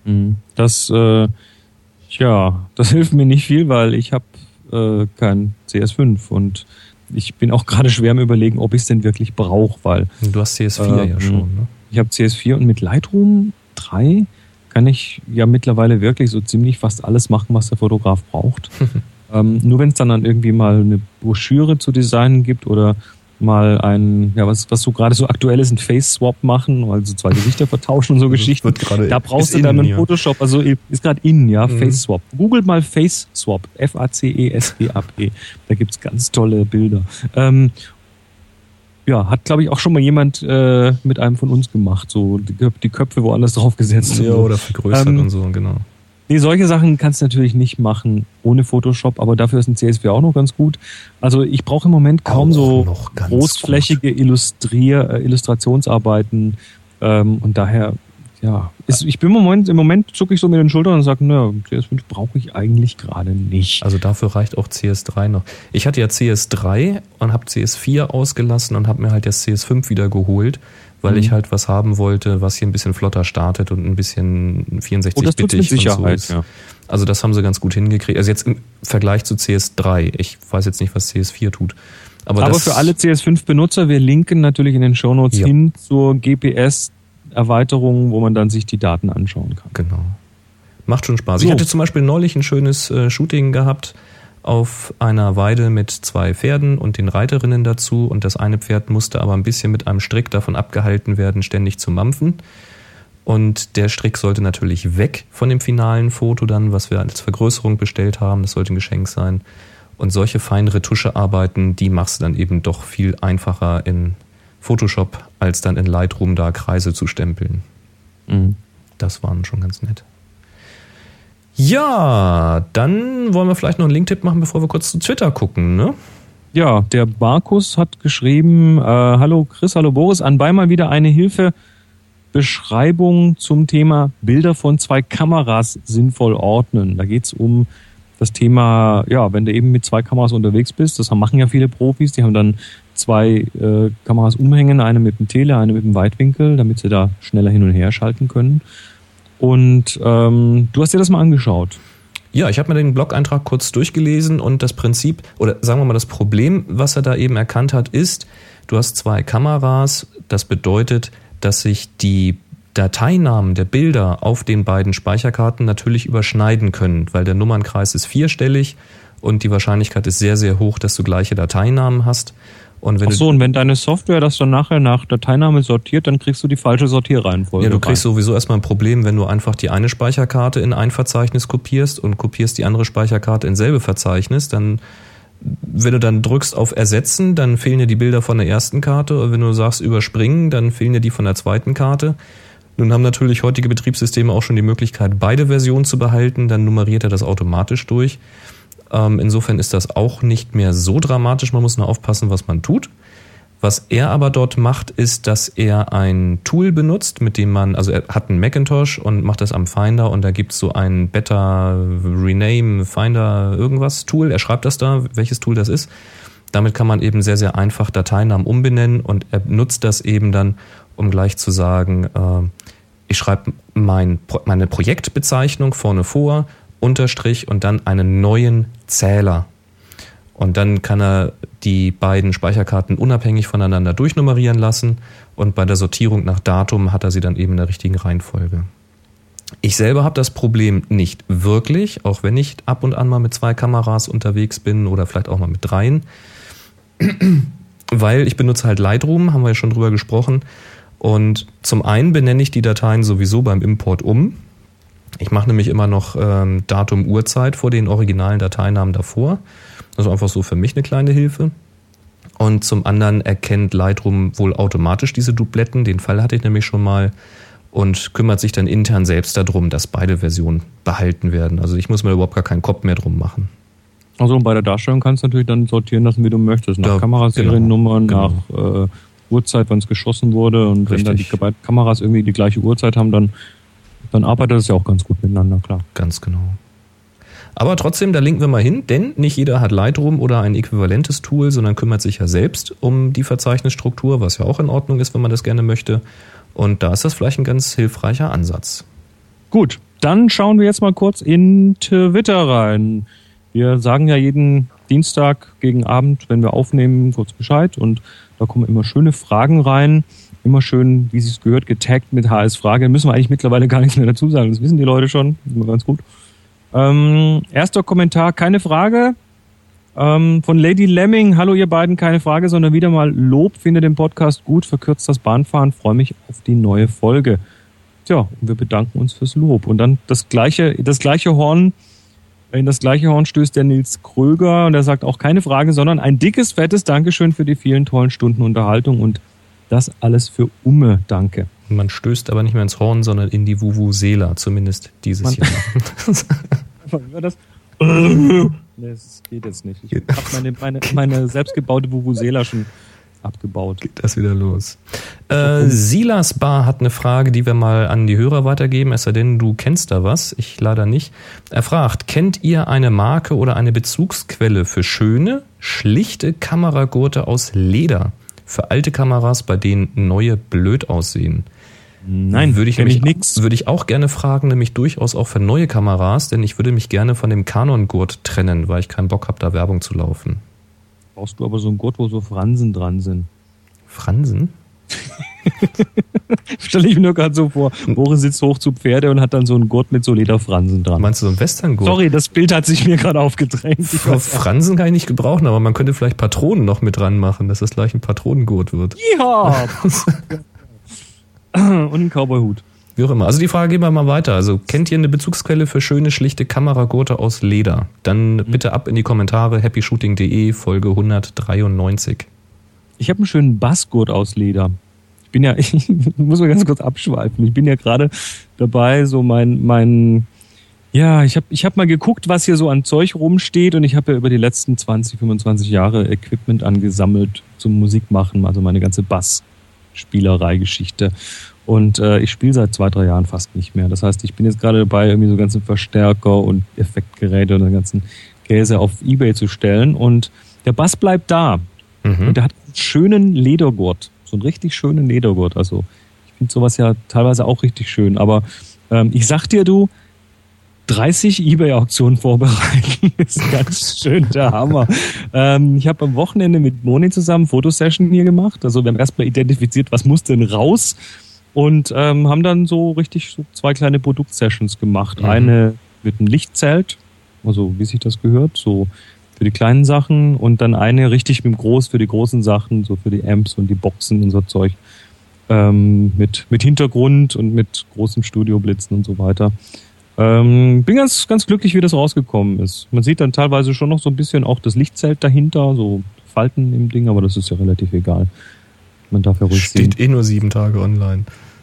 Das, äh, ja, das hilft mir nicht viel, weil ich habe äh, kein C S fünf und ich bin auch gerade schwer am Überlegen, ob ich es denn wirklich brauche, weil... Du hast C S vier äh, ja schon, ne? Ich habe C S vier und mit Lightroom drei kann ich ja mittlerweile wirklich so ziemlich fast alles machen, was der Fotograf braucht. ähm, nur wenn es dann, dann irgendwie mal eine Broschüre zu designen gibt oder mal ein, ja, was, was so gerade so aktuell ist, ein Face-Swap machen, also zwei Gesichter vertauschen und so Geschichten. Da brauchst du dann einen Photoshop, also ist gerade in, ja, mhm. Face-Swap. Googelt mal Face-Swap, F A C E S W A P. Da gibt's ganz tolle Bilder. Ähm, ja, hat, glaube ich, auch schon mal jemand äh, mit einem von uns gemacht, so die, die Köpfe woanders draufgesetzt. Ja, oder vergrößert ähm, und so, genau. Nee, solche Sachen kannst du natürlich nicht machen ohne Photoshop, aber dafür ist ein C S vier auch noch ganz gut. Also ich brauche im Moment kaum auch so großflächige Illustrier, äh, Illustrationsarbeiten ähm, und daher Ja, ist, ich bin im Moment, im Moment zucke ich so mit den Schultern und sage, naja, C S fünf brauche ich eigentlich gerade nicht. Also dafür reicht auch C S drei noch. Ich hatte ja C S drei und habe C S vier ausgelassen und habe mir halt jetzt C S fünf wieder geholt, weil mhm. ich halt was haben wollte, was hier ein bisschen flotter startet und ein bisschen vierundsechzig-bittig und so ist. Ja. Also das haben sie ganz gut hingekriegt. Also jetzt im Vergleich zu C S drei. Ich weiß jetzt nicht, was C S vier tut. Aber, Aber das, für alle C S fünf Benutzer, wir linken natürlich in den Shownotes ja. hin zur G P S-Erweiterung, wo man dann sich die Daten anschauen kann. Genau. Macht schon Spaß. So. Ich hatte zum Beispiel neulich ein schönes äh, Shooting gehabt auf einer Weide mit zwei Pferden und den Reiterinnen dazu. Und das eine Pferd musste aber ein bisschen mit einem Strick davon abgehalten werden, ständig zu mampfen. Und der Strick sollte natürlich weg von dem finalen Foto dann, was wir als Vergrößerung bestellt haben. Das sollte ein Geschenk sein. Und solche feinen Retuschearbeiten, die machst du dann eben doch viel einfacher in Photoshop, als dann in Lightroom da Kreise zu stempeln. Mhm. Das waren schon ganz nett. Ja, dann wollen wir vielleicht noch einen Linktipp machen, bevor wir kurz zu Twitter gucken, ne? Ja, der Markus hat geschrieben, äh, hallo Chris, hallo Boris, anbei mal wieder eine Hilfebeschreibung zum Thema Bilder von zwei Kameras sinnvoll ordnen. Da geht's um das Thema, ja, wenn du eben mit zwei Kameras unterwegs bist, das machen ja viele Profis, die haben dann zwei äh, Kameras umhängen, eine mit dem Tele, eine mit dem Weitwinkel, damit sie da schneller hin und her schalten können. Und ähm, du hast dir das mal angeschaut. Ja, ich habe mir den Blog-Eintrag kurz durchgelesen und das Prinzip, oder sagen wir mal das Problem, was er da eben erkannt hat, ist, du hast zwei Kameras, das bedeutet, dass sich die Dateinamen der Bilder auf den beiden Speicherkarten natürlich überschneiden können, weil der Nummernkreis ist vierstellig und die Wahrscheinlichkeit ist sehr, sehr hoch, dass du gleiche Dateinamen hast. Und wenn Ach so, und wenn deine Software das dann nachher nach Dateiname sortiert, dann kriegst du die falsche Sortierreihenfolge. Ja, du kriegst rein. Sowieso erstmal ein Problem, wenn du einfach die eine Speicherkarte in ein Verzeichnis kopierst und kopierst die andere Speicherkarte in selbe Verzeichnis, dann, wenn du dann drückst auf Ersetzen, dann fehlen dir die Bilder von der ersten Karte, und wenn du sagst Überspringen, dann fehlen dir die von der zweiten Karte. Nun haben natürlich heutige Betriebssysteme auch schon die Möglichkeit, beide Versionen zu behalten, dann nummeriert er das automatisch durch. Ähm, insofern ist das auch nicht mehr so dramatisch, man muss nur aufpassen, was man tut. Was er aber dort macht, ist, dass er ein Tool benutzt, mit dem man, also er hat einen Macintosh und macht das am Finder und da gibt es so ein Better Rename Finder irgendwas Tool, er schreibt das da, welches Tool das ist. Damit kann man eben sehr, sehr einfach Dateinamen umbenennen und er nutzt das eben dann, um gleich zu sagen, äh, ich schreibe mein, meine Projektbezeichnung vorne vor, Unterstrich und dann einen neuen Zähler. Und dann kann er die beiden Speicherkarten unabhängig voneinander durchnummerieren lassen und bei der Sortierung nach Datum hat er sie dann eben in der richtigen Reihenfolge. Ich selber habe das Problem nicht wirklich, auch wenn ich ab und an mal mit zwei Kameras unterwegs bin oder vielleicht auch mal mit dreien, weil ich benutze halt Lightroom, haben wir ja schon drüber gesprochen. Und zum einen benenne ich die Dateien sowieso beim Import um. Ich mache nämlich immer noch ähm, Datum, Uhrzeit vor den originalen Dateinamen davor. Das ist einfach so für mich eine kleine Hilfe. Und zum anderen erkennt Lightroom wohl automatisch diese Dubletten. Den Fall hatte ich nämlich schon mal und kümmert sich dann intern selbst darum, dass beide Versionen behalten werden. Also ich muss mir überhaupt gar keinen Kopf mehr drum machen. Also und bei der Darstellung kannst du natürlich dann sortieren lassen, wie du möchtest. Nach da, Kameraseriennummern, genau, nach äh, Uhrzeit, wann es geschossen wurde. Und richtig, wenn dann die beiden Kameras irgendwie die gleiche Uhrzeit haben, dann, dann arbeitet das ja auch ganz gut miteinander, klar. Ganz genau. Aber trotzdem, da linken wir mal hin, denn nicht jeder hat Lightroom oder ein äquivalentes Tool, sondern kümmert sich ja selbst um die Verzeichnisstruktur, was ja auch in Ordnung ist, wenn man das gerne möchte. Und da ist das vielleicht ein ganz hilfreicher Ansatz. Gut, dann schauen wir jetzt mal kurz in Twitter rein. Wir sagen ja jeden Dienstag gegen Abend, wenn wir aufnehmen, kurz Bescheid. Und da kommen immer schöne Fragen rein. Immer schön, wie es gehört, getaggt mit H S-Frage. Da müssen wir eigentlich mittlerweile gar nichts mehr dazu sagen. Das wissen die Leute schon. Das ist immer ganz gut. Ähm, erster Kommentar, keine Frage. Ähm, von Lady Lemming. Hallo ihr beiden, keine Frage, sondern wieder mal Lob. Finde den Podcast gut, verkürzt das Bahnfahren. Freue mich auf die neue Folge. Tja, und wir bedanken uns fürs Lob. Und dann das gleiche, das gleiche Horn, in das gleiche Horn stößt der Nils Kröger und er sagt auch keine Frage, sondern ein dickes, fettes Dankeschön für die vielen tollen Stunden Unterhaltung und das alles für Umme. Danke. Man stößt aber nicht mehr ins Horn, sondern in die Vuvuzela, zumindest dieses Man Jahr. das? Nee, das geht jetzt nicht. Ich habe meine, meine, meine selbstgebaute Vuvuzela schon abgebaut. Geht das wieder los. Äh, Silas Bar hat eine Frage, die wir mal an die Hörer weitergeben, es sei denn, du kennst da was, ich leider nicht. Er fragt, kennt ihr eine Marke oder eine Bezugsquelle für schöne, schlichte Kameragurte aus Leder? Für alte Kameras, bei denen neue blöd aussehen. Nein, würde ich, kenn nämlich, ich nix. würde ich auch gerne fragen, nämlich durchaus auch für neue Kameras, denn ich würde mich gerne von dem Canon-Gurt trennen, weil ich keinen Bock habe, da Werbung zu laufen. Brauchst du aber so einen Gurt, wo so Fransen dran sind. Fransen? Stelle ich mir nur gerade so vor, Boris sitzt hoch zu Pferde und hat dann so einen Gurt mit so Lederfransen dran. Meinst du so einen Western-Gurt? Sorry, das Bild hat sich mir gerade aufgedrängt. Fransen kann ich nicht gebrauchen, aber man könnte vielleicht Patronen noch mit dran machen, dass das gleich ein Patronengurt wird. Ja! Und ein Cowboy-Hut. Wie auch immer. Also die Frage gehen wir mal weiter. Also kennt ihr eine Bezugsquelle für schöne, schlichte Kameragurte aus Leder? Dann mhm. bitte ab in die Kommentare, happy shooting punkt de, Folge hundertdreiundneunzig. Ich habe einen schönen Bassgurt aus Leder. Ich bin ja, ich muss mal ganz kurz abschweifen. Ich bin ja gerade dabei, so mein, mein, ja, ich habe ich hab mal geguckt, was hier so an Zeug rumsteht, und ich habe ja über die letzten zwanzig, fünfundzwanzig Jahre Equipment angesammelt zum Musikmachen, also meine ganze Bassspielerei-Geschichte. Und äh, ich spiele seit zwei, drei Jahren fast nicht mehr. Das heißt, ich bin jetzt gerade dabei, irgendwie so ganzen Verstärker und Effektgeräte und den ganzen Käse auf eBay zu stellen. Und der Bass bleibt da. Mhm. Und der hat einen schönen Ledergurt. So einen richtig schönen Ledergurt. Also ich finde sowas ja teilweise auch richtig schön. Aber ähm, ich sag dir, du, dreißig eBay-Auktionen vorbereiten ist ganz schön der Hammer. ähm, ich habe am Wochenende mit Moni zusammen Fotosession hier gemacht. Also wir haben erstmal identifiziert, was muss denn raus? Und ähm, haben dann so richtig so zwei kleine Produktsessions gemacht. Mhm. Eine mit einem Lichtzelt, also wie sich das gehört, so für die kleinen Sachen, und dann eine richtig mit dem Groß für die großen Sachen, so für die Amps und die Boxen und so Zeug, ähm, mit mit Hintergrund und mit großem Studioblitzen und so weiter. Ähm, bin ganz ganz glücklich, wie das rausgekommen ist. Man sieht dann teilweise schon noch so ein bisschen auch das Lichtzelt dahinter, so Falten im Ding, aber das ist ja relativ egal. Man darf ja ruhig Steht sehen. eh nur sieben Tage online.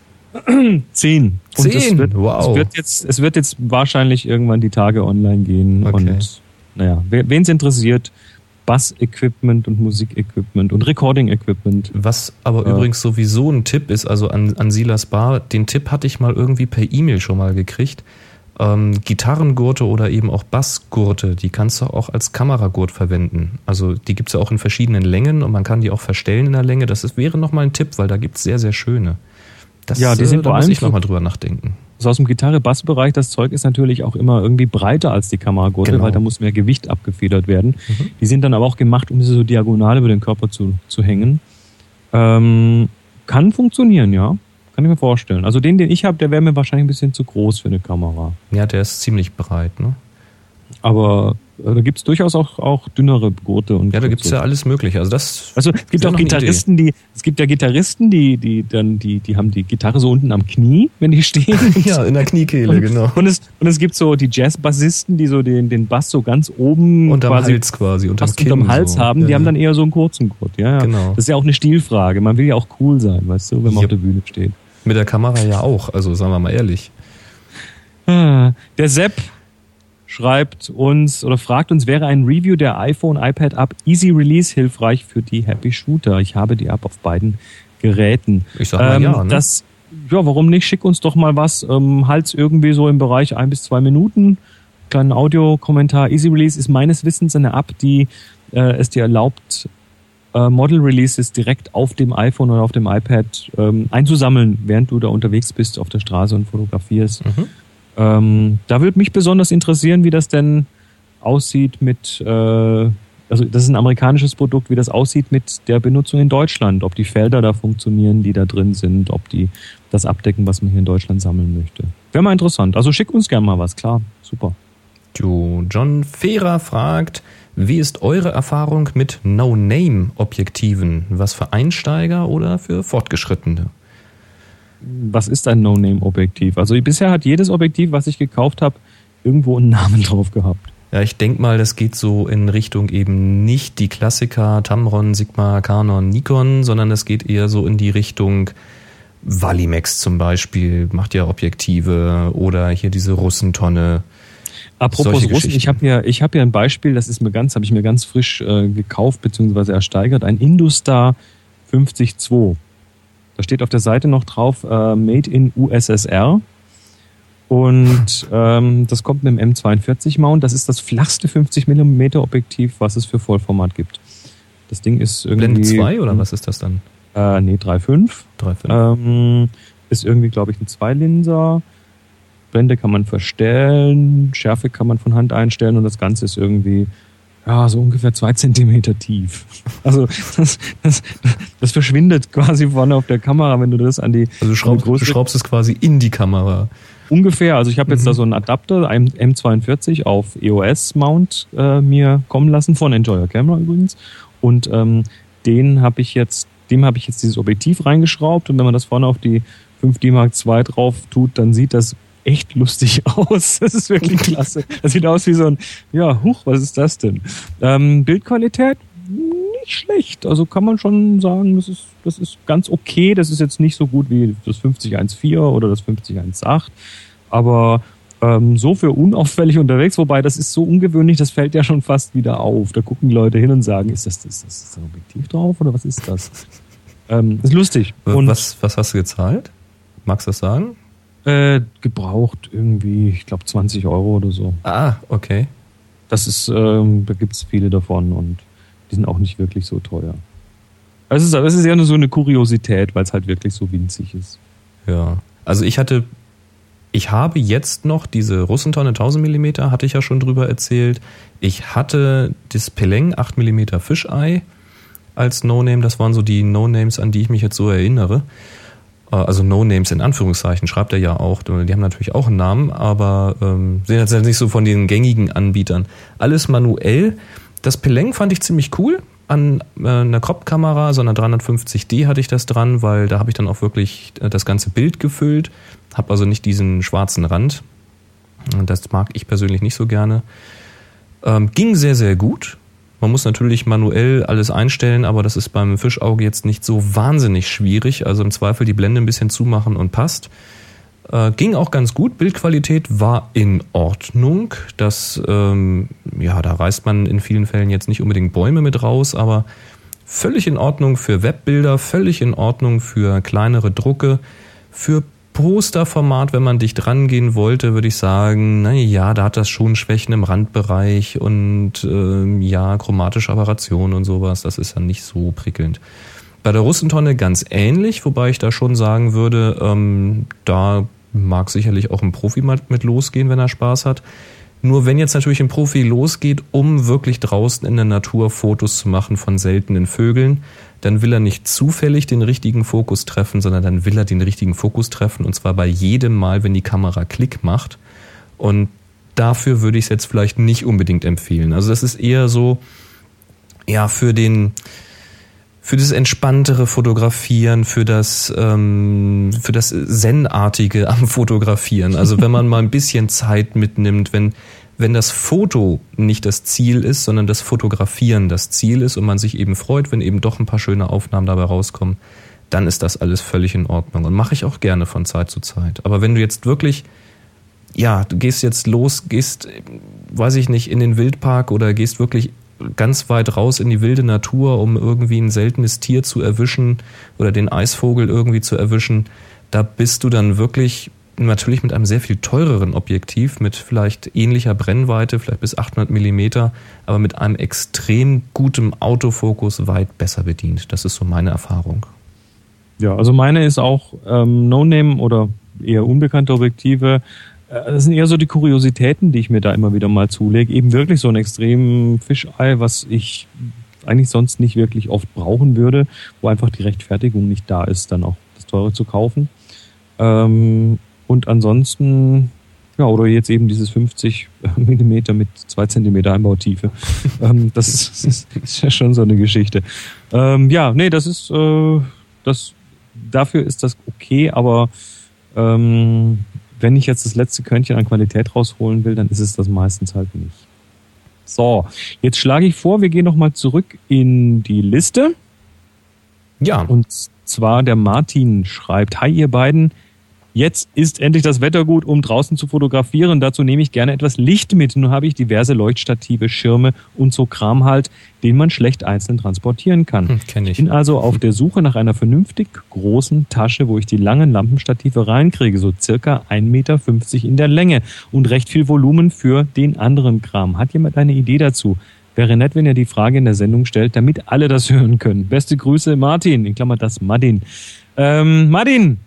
Zehn. Und Zehn? Es wird, wow. Es wird, jetzt, es wird jetzt wahrscheinlich irgendwann die Tage online gehen. Okay. Und naja, wen es interessiert, Bass-Equipment und Musik-Equipment und Recording-Equipment. Was aber ja. übrigens sowieso ein Tipp ist, also an, an Silas Bar, den Tipp hatte ich mal irgendwie per E-Mail schon mal gekriegt. Ähm, Gitarrengurte oder eben auch Bassgurte, die kannst du auch als Kameragurt verwenden. Also die gibt es ja auch in verschiedenen Längen und man kann die auch verstellen in der Länge. Das ist, wäre nochmal ein Tipp, weil da gibt es sehr, sehr schöne. Das, ja, die sind äh, da vor muss allem ich nochmal drüber nachdenken. Also aus dem Gitarre-Bass-Bereich, das Zeug ist natürlich auch immer irgendwie breiter als die Kameragurte, Genau. weil da muss mehr Gewicht abgefedert werden. Mhm. Die sind dann aber auch gemacht, um sie so diagonal über den Körper zu, zu hängen. Ähm, kann funktionieren, ja. Kann ich mir vorstellen. Also den, den ich habe, der wäre mir wahrscheinlich ein bisschen zu groß für eine Kamera. Ja, der ist ziemlich breit, ne? Aber äh, da gibt es durchaus auch, auch dünnere Gurte. Und Ja, da gibt es ja alles Mögliche. Also, das also es gibt wäre auch noch eine Gitarristen, die es gibt ja Gitarristen, die die dann die die haben die Gitarre so unten am Knie, wenn die stehen. Ja, in der Kniekehle, und, genau. Und es und es gibt so die Jazzbassisten, die so den den Bass so ganz oben Unterm quasi Hals quasi, unterm fast Kinn unterm Hals so. haben. Ja, die ja. haben dann eher so einen kurzen Gurt. Ja, ja. Genau. Das ist ja auch eine Stilfrage. Man will ja auch cool sein, weißt du, wenn man Yep. auf der Bühne steht. Mit der Kamera ja auch, also sagen wir mal ehrlich. Ah, der Sepp schreibt uns oder fragt uns, wäre ein Review der iPhone iPad App Easy Release hilfreich für die Happy Shooter? Ich habe die App auf beiden Geräten. Ich sag mal ähm, ja, ne? Das, ja, warum nicht? Schick uns doch mal was. Ähm, halt's irgendwie so im Bereich ein bis zwei Minuten. Kleinen Audiokommentar. Easy Release ist meines Wissens eine App, die äh, es dir erlaubt, äh, Model Releases direkt auf dem iPhone oder auf dem iPad ähm, einzusammeln, während du da unterwegs bist auf der Straße und fotografierst. Mhm. Ähm, da würde mich besonders interessieren, wie das denn aussieht mit, äh, also das ist ein amerikanisches Produkt, wie das aussieht mit der Benutzung in Deutschland, ob die Felder da funktionieren, die da drin sind, ob die das abdecken, was man hier in Deutschland sammeln möchte. Wäre mal interessant. Also schick uns gerne mal was, klar, super. Jo, John Fehrer fragt, wie ist eure Erfahrung mit No-Name-Objektiven? Was für Einsteiger oder für Fortgeschrittene? Was ist ein No-Name-Objektiv? Also bisher hat jedes Objektiv, was ich gekauft habe, irgendwo einen Namen drauf gehabt. Ja, ich denke mal, das geht so in Richtung eben nicht die Klassiker Tamron, Sigma, Canon, Nikon, sondern es geht eher so in die Richtung Valimax zum Beispiel, macht ja Objektive, oder hier diese Russentonne. Apropos Solche Russen, Geschichten. ich habe hier, ich habe hier ein Beispiel, das ist mir ganz, habe ich mir ganz frisch äh, gekauft bzw. ersteigert, ein Industar fünfzig Komma zwei. Da steht auf der Seite noch drauf, äh, Made in U S S R. Und ähm, das kommt mit dem M zweiundvierzig Mount. Das ist das flachste fünfzig Millimeter Objektiv, was es für Vollformat gibt. Das Ding ist irgendwie... Blende zwei oder was ist das dann? Äh, nee, drei Komma fünf. drei Komma fünf. Ähm, ist irgendwie, glaube ich, ein Zweilinser. Blende kann man verstellen, Schärfe kann man von Hand einstellen und das Ganze ist irgendwie ja so ungefähr zwei Zentimeter tief. Also das, das, das verschwindet quasi vorne auf der Kamera, wenn du das an die... Also du schraubst, du schraubst es quasi in die Kamera. Ungefähr. Also ich habe jetzt mhm. da so einen Adapter, ein M zweiundvierzig auf E O S-Mount äh, mir kommen lassen, von Enjoy Your Camera übrigens. Und ähm, den habe ich jetzt, dem habe ich jetzt dieses Objektiv reingeschraubt und wenn man das vorne auf die fünf D Mark zwei drauf tut, dann sieht das echt lustig aus. Das ist wirklich klasse. Das sieht aus wie so ein, ja, huch, was ist das denn? Ähm, Bildqualität? Nicht schlecht. Also kann man schon sagen, das ist, das ist ganz okay. Das ist jetzt nicht so gut wie das fünfzig eins Komma vier oder das fünfzig eins Komma acht. Aber ähm, so für unauffällig unterwegs, wobei das ist so ungewöhnlich, das fällt ja schon fast wieder auf. Da gucken die Leute hin und sagen, ist das, ist das ein Objektiv drauf oder was ist das? ähm, ist lustig. Und was, was hast du gezahlt? Magst du das sagen? Äh, gebraucht irgendwie, ich glaube zwanzig Euro oder so. Ah, okay. Das ist, ähm, da gibt es viele davon und die sind auch nicht wirklich so teuer. Es ist, es ist eher nur so eine Kuriosität, weil es halt wirklich so winzig ist. Ja, also ich hatte, ich habe jetzt noch diese Russentonne tausend Millimeter, hatte ich ja schon drüber erzählt. Ich hatte das Peleng acht Millimeter Fisheye als No-Name, das waren so die No-Names, an die ich mich jetzt so erinnere. Also No-Names in Anführungszeichen, schreibt er ja auch. Die haben natürlich auch einen Namen, aber ähm, sind jetzt nicht so von den gängigen Anbietern. Alles manuell. Das Peleng fand ich ziemlich cool. An äh, einer Crop-Kamera, so einer dreihundertfünfzig D hatte ich das dran, weil da habe ich dann auch wirklich äh, das ganze Bild gefüllt. Habe also nicht diesen schwarzen Rand. Das mag ich persönlich nicht so gerne. Ähm, ging sehr, sehr gut. Man muss natürlich manuell alles einstellen, aber das ist beim Fischauge jetzt nicht so wahnsinnig schwierig. Also im Zweifel die Blende ein bisschen zumachen und passt. Äh, ging auch ganz gut. Bildqualität war in Ordnung. Das, ähm, ja, da reißt man in vielen Fällen jetzt nicht unbedingt Bäume mit raus, aber völlig in Ordnung für Webbilder, völlig in Ordnung für kleinere Drucke, für Posterformat, wenn man dicht rangehen wollte, würde ich sagen, na ja, da hat das schon Schwächen im Randbereich und äh, ja, chromatische Aberration und sowas, das ist ja nicht so prickelnd. Bei der Russentonne ganz ähnlich, wobei ich da schon sagen würde, ähm, da mag sicherlich auch ein Profi mit losgehen, wenn er Spaß hat. Nur wenn jetzt natürlich ein Profi losgeht, um wirklich draußen in der Natur Fotos zu machen von seltenen Vögeln, dann will er nicht zufällig den richtigen Fokus treffen, sondern dann will er den richtigen Fokus treffen und zwar bei jedem Mal, wenn die Kamera Klick macht. Und dafür würde ich es jetzt vielleicht nicht unbedingt empfehlen. Also das ist eher so, ja, für den, für das entspanntere Fotografieren, für das, ähm, für das Zen-artige am Fotografieren. Also wenn man mal ein bisschen Zeit mitnimmt, wenn Wenn das Foto nicht das Ziel ist, sondern das Fotografieren das Ziel ist und man sich eben freut, wenn eben doch ein paar schöne Aufnahmen dabei rauskommen, dann ist das alles völlig in Ordnung. Und mache ich auch gerne von Zeit zu Zeit. Aber wenn du jetzt wirklich, ja, du gehst jetzt los, gehst, weiß ich nicht, in den Wildpark oder gehst wirklich ganz weit raus in die wilde Natur, um irgendwie ein seltenes Tier zu erwischen oder den Eisvogel irgendwie zu erwischen, da bist du dann wirklich natürlich mit einem sehr viel teureren Objektiv, mit vielleicht ähnlicher Brennweite, vielleicht bis achthundert Millimeter, aber mit einem extrem gutem Autofokus weit besser bedient. Das ist so meine Erfahrung. Ja, also meine ist auch ähm, No-Name oder eher unbekannte Objektive. Äh, das sind eher so die Kuriositäten, die ich mir da immer wieder mal zulege. Eben wirklich so ein extrem Fisheye, was ich eigentlich sonst nicht wirklich oft brauchen würde, wo einfach die Rechtfertigung nicht da ist, dann auch das teure zu kaufen. Ähm, Und ansonsten, ja, oder jetzt eben dieses fünfzig Millimeter mit zwei Zentimeter Einbautiefe. ähm, das ist, ist, ist ja schon so eine Geschichte. Ähm, ja, nee, das ist, äh, das, dafür ist das okay, aber ähm, wenn ich jetzt das letzte Körnchen an Qualität rausholen will, dann ist es das meistens halt nicht. So, jetzt schlage ich vor, wir gehen nochmal zurück in die Liste. Ja. Und zwar der Martin schreibt, hi ihr beiden, Jetzt ist endlich das Wetter gut, um draußen zu fotografieren. Dazu nehme ich gerne etwas Licht mit. Nun habe ich diverse Leuchtstative, Schirme und so Kram halt, den man schlecht einzeln transportieren kann. Hm, kenn ich. Ich bin also auf der Suche nach einer vernünftig großen Tasche, wo ich die langen Lampenstative reinkriege, so circa ein Meter fünfzig in der Länge und recht viel Volumen für den anderen Kram. Hat jemand eine Idee dazu? Wäre nett, wenn ihr die Frage in der Sendung stellt, damit alle das hören können. Beste Grüße, Martin, in Klammer das Martin. Ähm, Martin,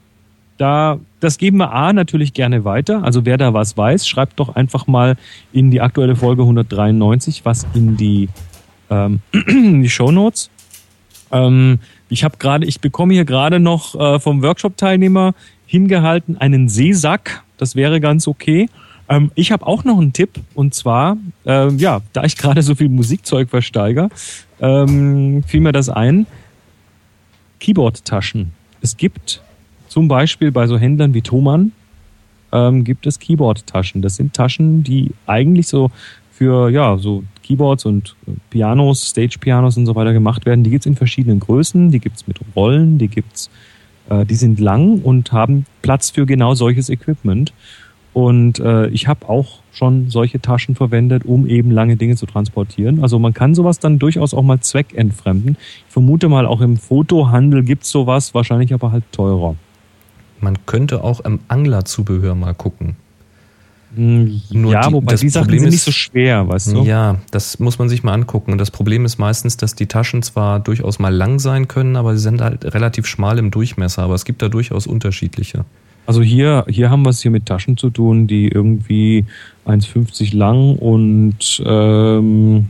da, das geben wir A natürlich gerne weiter. Also wer da was weiß, schreibt doch einfach mal in die aktuelle Folge hundertdreiundneunzig was in die, ähm, in die Shownotes. Ähm, ich habe gerade, ich bekomme hier gerade noch äh, vom Workshop-Teilnehmer hingehalten einen Seesack. Das wäre ganz okay. Ähm, ich habe auch noch einen Tipp und zwar, ähm, ja, da ich gerade so viel Musikzeug versteige, ähm, fiel mir das ein. Keyboard-Taschen. Es gibt zum Beispiel bei so Händlern wie Thomann ähm, gibt es Keyboard-Taschen. Das sind Taschen, die eigentlich so für ja so Keyboards und Pianos, Stage-Pianos und so weiter gemacht werden. Die gibt's in verschiedenen Größen. Die gibt's mit Rollen. Die gibt's, äh, die sind lang und haben Platz für genau solches Equipment. Und äh, ich habe auch schon solche Taschen verwendet, um eben lange Dinge zu transportieren. Also man kann sowas dann durchaus auch mal zweckentfremden. Ich vermute mal, auch im Fotohandel gibt's sowas, wahrscheinlich aber halt teurer. Man könnte auch im Anglerzubehör mal gucken. Hm, Nur ja, die, wobei das die Sachen Problem sind ist, nicht so schwer, weißt du? Ja, das muss man sich mal angucken. Und das Problem ist meistens, dass die Taschen zwar durchaus mal lang sein können, aber sie sind halt relativ schmal im Durchmesser. Aber es gibt da durchaus unterschiedliche. Also hier, hier haben wir es hier mit Taschen zu tun, die irgendwie eins fünfzig lang und ähm,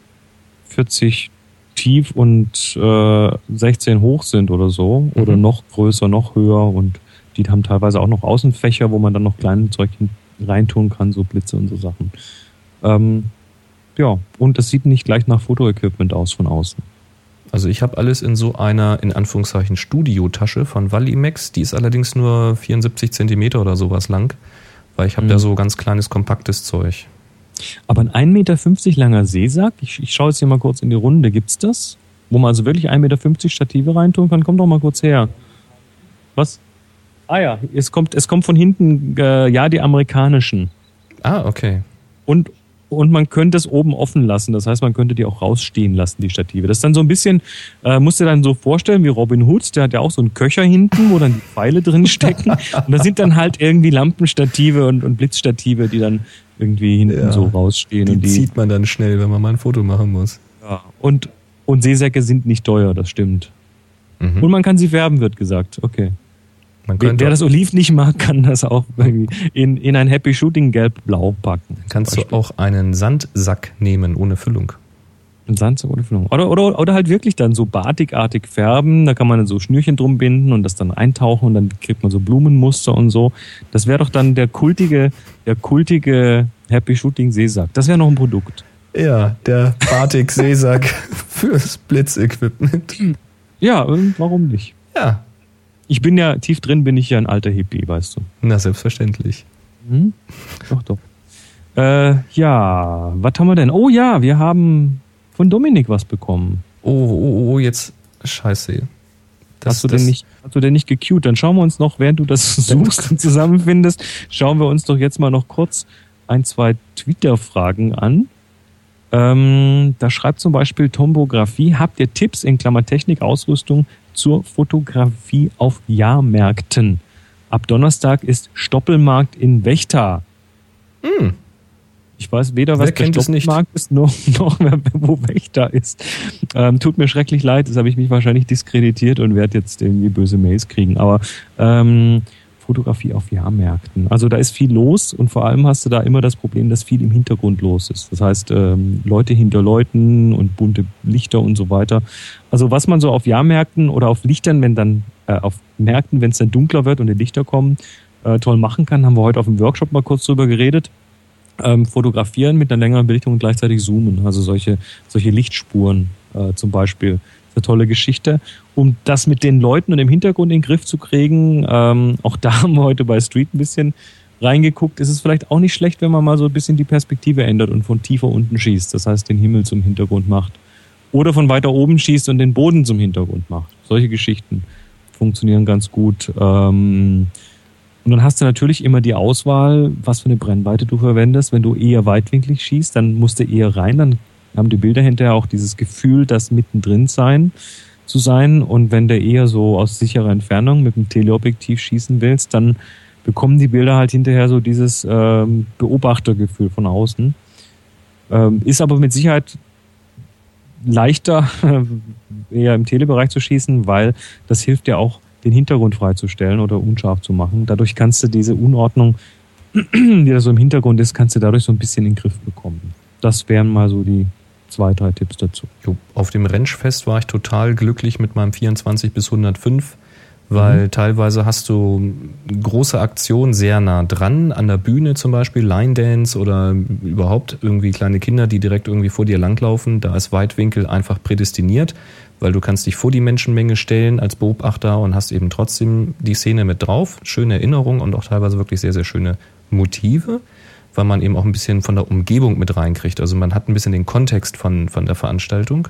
vierzig tief und äh, sechzehn hoch sind oder so. Mhm. Oder noch größer, noch höher. Und die haben teilweise auch noch Außenfächer, wo man dann noch kleine Zeug reintun kann, so Blitze und so Sachen. Ähm, ja, und das sieht nicht gleich nach Fotoequipment aus von außen. Also ich habe alles in so einer, in Anführungszeichen, Studiotasche von Valimax. Die ist allerdings nur vierundsiebzig Zentimeter oder sowas lang, weil ich habe mhm. da so ganz kleines, kompaktes Zeug. Aber ein ein Meter fünfzig langer Seesack, ich, ich schaue jetzt hier mal kurz in die Runde, gibt's das? Wo man also wirklich ein Meter fünfzig Stative reintun kann? Komm doch mal kurz her. Was? Ah ja, es kommt, es kommt von hinten, äh, ja, die amerikanischen. Ah, okay. Und Und man könnte es oben offen lassen. Das heißt, man könnte die auch rausstehen lassen, die Stative. Das ist dann so ein bisschen, äh, musst du dir dann so vorstellen wie Robin Hood. Der hat ja auch so einen Köcher hinten, wo dann die Pfeile drin stecken. Und da sind dann halt irgendwie Lampenstative und, und Blitzstative, die dann irgendwie hinten ja, so rausstehen. Die, und die zieht man dann schnell, wenn man mal ein Foto machen muss. Ja. Und, und Seesäcke sind nicht teuer, das stimmt. Mhm. Und man kann sie färben, wird gesagt. Okay. Man könnte Wer das Oliv nicht mag, kann das auch irgendwie in, in ein Happy Shooting Gelb-Blau packen. Kannst du auch einen Sandsack nehmen ohne Füllung. Ein Sandsack ohne Füllung. Oder, oder, oder halt wirklich dann so batikartig färben. Da kann man dann so Schnürchen drum binden und das dann eintauchen und dann kriegt man so Blumenmuster und so. Das wäre doch dann der kultige, der kultige Happy Shooting Seesack. Das wäre noch ein Produkt. Ja, der Batik-Seesack fürs Blitzequipment. Ja, warum nicht? Ja. Ich bin ja, tief drin bin ich ja ein alter Hippie, weißt du. Na, selbstverständlich. Hm? Doch, doch. Äh, ja, was haben wir denn? Oh ja, wir haben von Dominik was bekommen. Oh, oh, oh, jetzt, scheiße. Das, hast, du das, denn nicht, hast du denn nicht gecued? Dann schauen wir uns noch, während du das suchst und zusammenfindest, schauen wir uns doch jetzt mal noch kurz ein, zwei Twitter-Fragen an. Ähm, da schreibt zum Beispiel Tombografie, habt ihr Tipps in Klammer Technik, Ausrüstung zur Fotografie auf Jahrmärkten? Ab Donnerstag ist Stoppelmarkt in Vechta. Hm. Ich weiß weder, was Wer der Stoppelmarkt ist, noch, noch mehr, wo Vechta ist. Ähm, tut mir schrecklich leid, das habe ich mich wahrscheinlich diskreditiert und werde jetzt irgendwie böse Mails kriegen. Aber ähm, Fotografie auf Jahrmärkten. Also da ist viel los und vor allem hast du da immer das Problem, dass viel im Hintergrund los ist. Das heißt, ähm, Leute hinter Leuten und bunte Lichter und so weiter. Also was man so auf Jahrmärkten oder auf Lichtern, wenn dann äh, auf Märkten, wenn es dann dunkler wird und die Lichter kommen, äh, toll machen kann, haben wir heute auf dem Workshop mal kurz drüber geredet. Ähm, fotografieren mit einer längeren Belichtung und gleichzeitig zoomen. Also solche, solche Lichtspuren äh, zum Beispiel. Eine tolle Geschichte. Um das mit den Leuten und dem Hintergrund in den Griff zu kriegen, ähm, auch da haben wir heute bei Street ein bisschen reingeguckt, ist es vielleicht auch nicht schlecht, wenn man mal so ein bisschen die Perspektive ändert und von tiefer unten schießt. Das heißt, den Himmel zum Hintergrund macht. Oder von weiter oben schießt und den Boden zum Hintergrund macht. Solche Geschichten funktionieren ganz gut. Ähm, Und dann hast du natürlich immer die Auswahl, was für eine Brennweite du verwendest. Wenn du eher weitwinklig schießt, dann musst du eher rein. Dann haben die Bilder hinterher auch dieses Gefühl, das mittendrin sein zu sein. Und wenn du eher so aus sicherer Entfernung mit dem Teleobjektiv schießen willst, dann bekommen die Bilder halt hinterher so dieses ähm, Beobachtergefühl von außen. Ähm, ist aber mit Sicherheit leichter, eher im Telebereich zu schießen, weil das hilft dir auch, den Hintergrund freizustellen oder unscharf zu machen. Dadurch kannst du diese Unordnung, die da so im Hintergrund ist, kannst du dadurch so ein bisschen in den Griff bekommen. Das wären mal so die zwei, drei Tipps dazu. Jo, auf dem Rentschfest war ich total glücklich mit meinem vierundzwanzig bis hundertfünf, weil mhm. teilweise hast du große Aktionen sehr nah dran, an der Bühne zum Beispiel, Line Dance oder überhaupt irgendwie kleine Kinder, die direkt irgendwie vor dir langlaufen. Da ist Weitwinkel einfach prädestiniert, weil du kannst dich vor die Menschenmenge stellen als Beobachter und hast eben trotzdem die Szene mit drauf. Schöne Erinnerungen und auch teilweise wirklich sehr, sehr schöne Motive, weil man eben auch ein bisschen von der Umgebung mit reinkriegt. Also man hat ein bisschen den Kontext von, von der Veranstaltung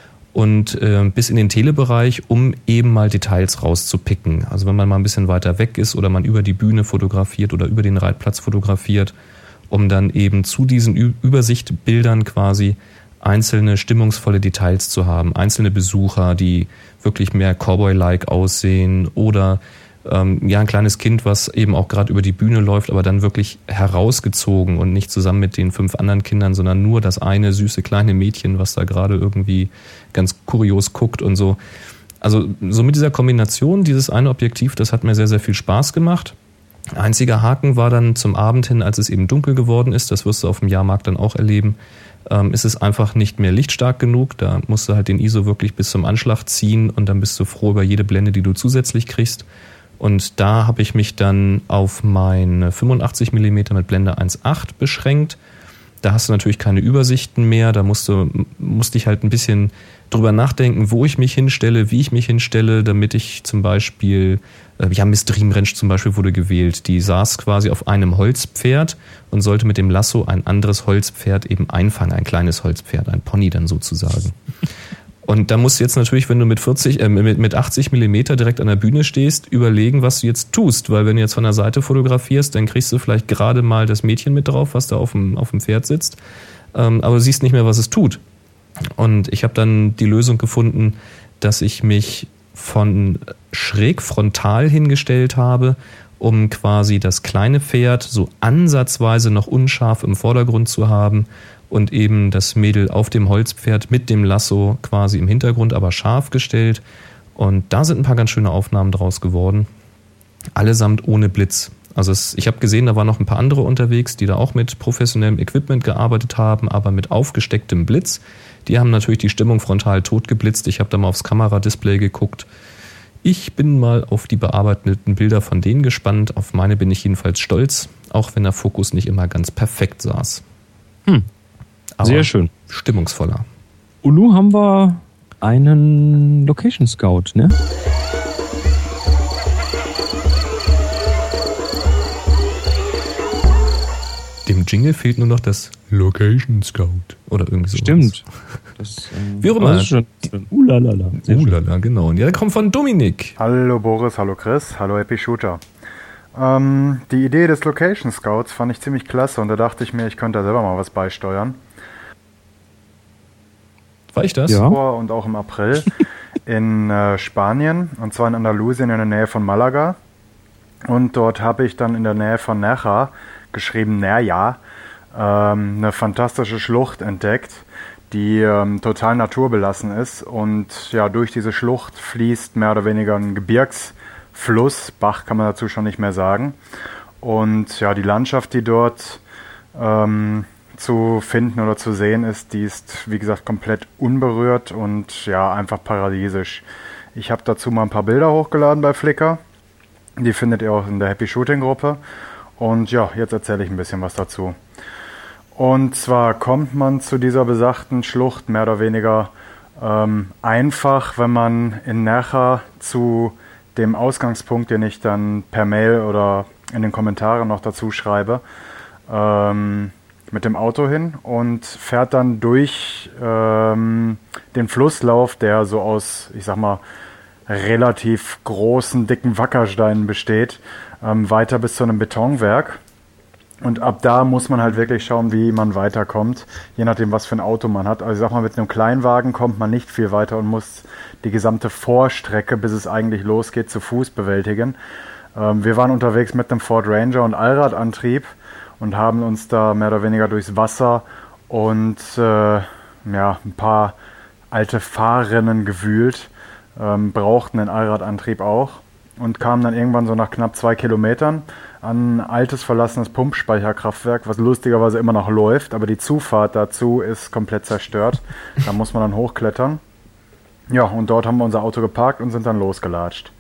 und äh, bis in den Telebereich, um eben mal Details rauszupicken. Also wenn man mal ein bisschen weiter weg ist oder man über die Bühne fotografiert oder über den Reitplatz fotografiert, um dann eben zu diesen Ü- Übersichtbildern quasi einzelne stimmungsvolle Details zu haben, einzelne Besucher, die wirklich mehr Cowboy-like aussehen oder ähm, ja ein kleines Kind, was eben auch gerade über die Bühne läuft, aber dann wirklich herausgezogen und nicht zusammen mit den fünf anderen Kindern, sondern nur das eine süße kleine Mädchen, was da gerade irgendwie ganz kurios guckt und so. Also so mit dieser Kombination, dieses eine Objektiv, das hat mir sehr, sehr viel Spaß gemacht. Einziger Haken war dann zum Abend hin, als es eben dunkel geworden ist, das wirst du auf dem Jahrmarkt dann auch erleben, ähm, ist es einfach nicht mehr lichtstark genug. Da musst du halt den I S O wirklich bis zum Anschlag ziehen und dann bist du froh über jede Blende, die du zusätzlich kriegst. Und da habe ich mich dann auf meine fünfundachtzig Millimeter mit Blende eins Komma acht beschränkt. Da hast du natürlich keine Übersichten mehr, da musst du, musste ich halt ein bisschen drüber nachdenken, wo ich mich hinstelle, wie ich mich hinstelle, damit ich zum Beispiel, ja, Miss Dreamranch zum Beispiel wurde gewählt, die saß quasi auf einem Holzpferd und sollte mit dem Lasso ein anderes Holzpferd eben einfangen, ein kleines Holzpferd, ein Pony dann sozusagen. Und da musst du jetzt natürlich, wenn du mit vierzig, äh, mit, mit achtzig Millimeter direkt an der Bühne stehst, überlegen, was du jetzt tust. Weil wenn du jetzt von der Seite fotografierst, dann kriegst du vielleicht gerade mal das Mädchen mit drauf, was da auf dem, auf dem Pferd sitzt. Ähm, aber du siehst nicht mehr, was es tut. Und ich habe dann die Lösung gefunden, dass ich mich von schräg frontal hingestellt habe, um quasi das kleine Pferd so ansatzweise noch unscharf im Vordergrund zu haben und eben das Mädel auf dem Holzpferd mit dem Lasso quasi im Hintergrund, aber scharf gestellt. Und da sind ein paar ganz schöne Aufnahmen draus geworden. Allesamt ohne Blitz. Also es, ich habe gesehen, da waren noch ein paar andere unterwegs, die da auch mit professionellem Equipment gearbeitet haben, aber mit aufgestecktem Blitz. Die haben natürlich die Stimmung frontal tot geblitzt. Ich habe da mal aufs Kameradisplay geguckt. Ich bin mal auf die bearbeiteten Bilder von denen gespannt. Auf meine bin ich jedenfalls stolz, auch wenn der Fokus nicht immer ganz perfekt saß. Hm. Aber sehr schön. Stimmungsvoller. Und nun haben wir einen Location Scout, ne? Dem Jingle fehlt nur noch das Location Scout. Oder irgendwie sowas. Stimmt. Das, ähm, Wie auch immer. Schon, ulalala. Ulalala, genau. Und ja, der kommt von Dominik. Hallo Boris, hallo Chris, hallo Happy Shooter. Ähm, die Idee des Location Scouts fand ich ziemlich klasse und da dachte ich mir, ich könnte da selber mal was beisteuern. War ich das? Ja. Und auch im April in äh, Spanien, und zwar in Andalusien in der Nähe von Malaga. Und dort habe ich dann in der Nähe von Nerja, geschrieben Nerja, ähm, eine fantastische Schlucht entdeckt, die ähm, total naturbelassen ist. Und ja, durch diese Schlucht fließt mehr oder weniger ein Gebirgsfluss, Bach kann man dazu schon nicht mehr sagen. Und ja, die Landschaft, die dort ähm, zu finden oder zu sehen ist, die ist, wie gesagt, komplett unberührt und ja, einfach paradiesisch. Ich habe dazu mal ein paar Bilder hochgeladen bei Flickr. Die findet ihr auch in der Happy Shooting Gruppe. Und ja, jetzt erzähle ich ein bisschen was dazu. Und zwar kommt man zu dieser besagten Schlucht mehr oder weniger ähm, einfach, wenn man in Nerja zu dem Ausgangspunkt, den ich dann per Mail oder in den Kommentaren noch dazu schreibe, ähm, mit dem Auto hin und fährt dann durch ähm, den Flusslauf, der so aus, ich sag mal, relativ großen, dicken Wackersteinen besteht, ähm, weiter bis zu einem Betonwerk. Und ab da muss man halt wirklich schauen, wie man weiterkommt, je nachdem, was für ein Auto man hat. Also ich sag mal, mit einem Kleinwagen kommt man nicht viel weiter und muss die gesamte Vorstrecke, bis es eigentlich losgeht, zu Fuß bewältigen. Ähm, wir waren unterwegs mit einem Ford Ranger und Allradantrieb und haben uns da mehr oder weniger durchs Wasser und äh, ja, ein paar alte Fahrrinnen gewühlt, ähm, brauchten den Allradantrieb auch und kamen dann irgendwann so nach knapp zwei Kilometern an ein altes verlassenes Pumpspeicherkraftwerk, was lustigerweise immer noch läuft, aber die Zufahrt dazu ist komplett zerstört. Da muss man dann hochklettern. Ja, und dort haben wir unser Auto geparkt und sind dann losgelatscht.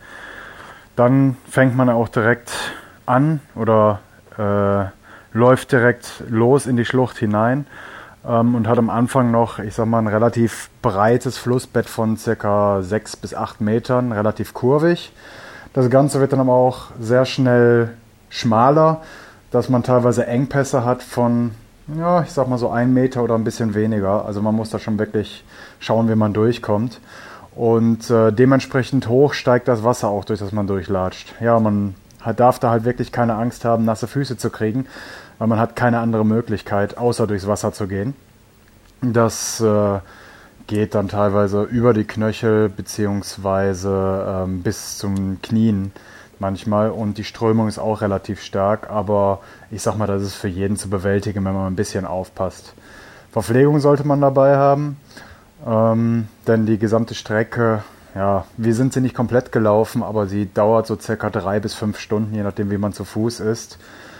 Dann fängt man auch direkt an oder äh, läuft direkt los in die Schlucht hinein ähm, und hat am Anfang noch, ich sag mal, ein relativ breites Flussbett von circa sechs bis acht Metern, relativ kurvig. Das Ganze wird dann aber auch sehr schnell schmaler, dass man teilweise Engpässe hat von, ja, ich sag mal so ein Meter oder ein bisschen weniger. Also man muss da schon wirklich schauen, wie man durchkommt. Und äh, dementsprechend hoch steigt das Wasser auch, durch das man durchlatscht. Ja, man hat, darf da halt wirklich keine Angst haben, nasse Füße zu kriegen, weil man hat keine andere Möglichkeit, außer durchs Wasser zu gehen. Das äh, geht dann teilweise über die Knöchel beziehungsweise ähm, bis zum Knien manchmal und die Strömung ist auch relativ stark, aber ich sag mal, das ist für jeden zu bewältigen, wenn man ein bisschen aufpasst. Verpflegung sollte man dabei haben, ähm, denn die gesamte Strecke, ja, wir sind sie nicht komplett gelaufen, aber sie dauert so circa drei bis fünf Stunden, je nachdem wie man zu Fuß ist.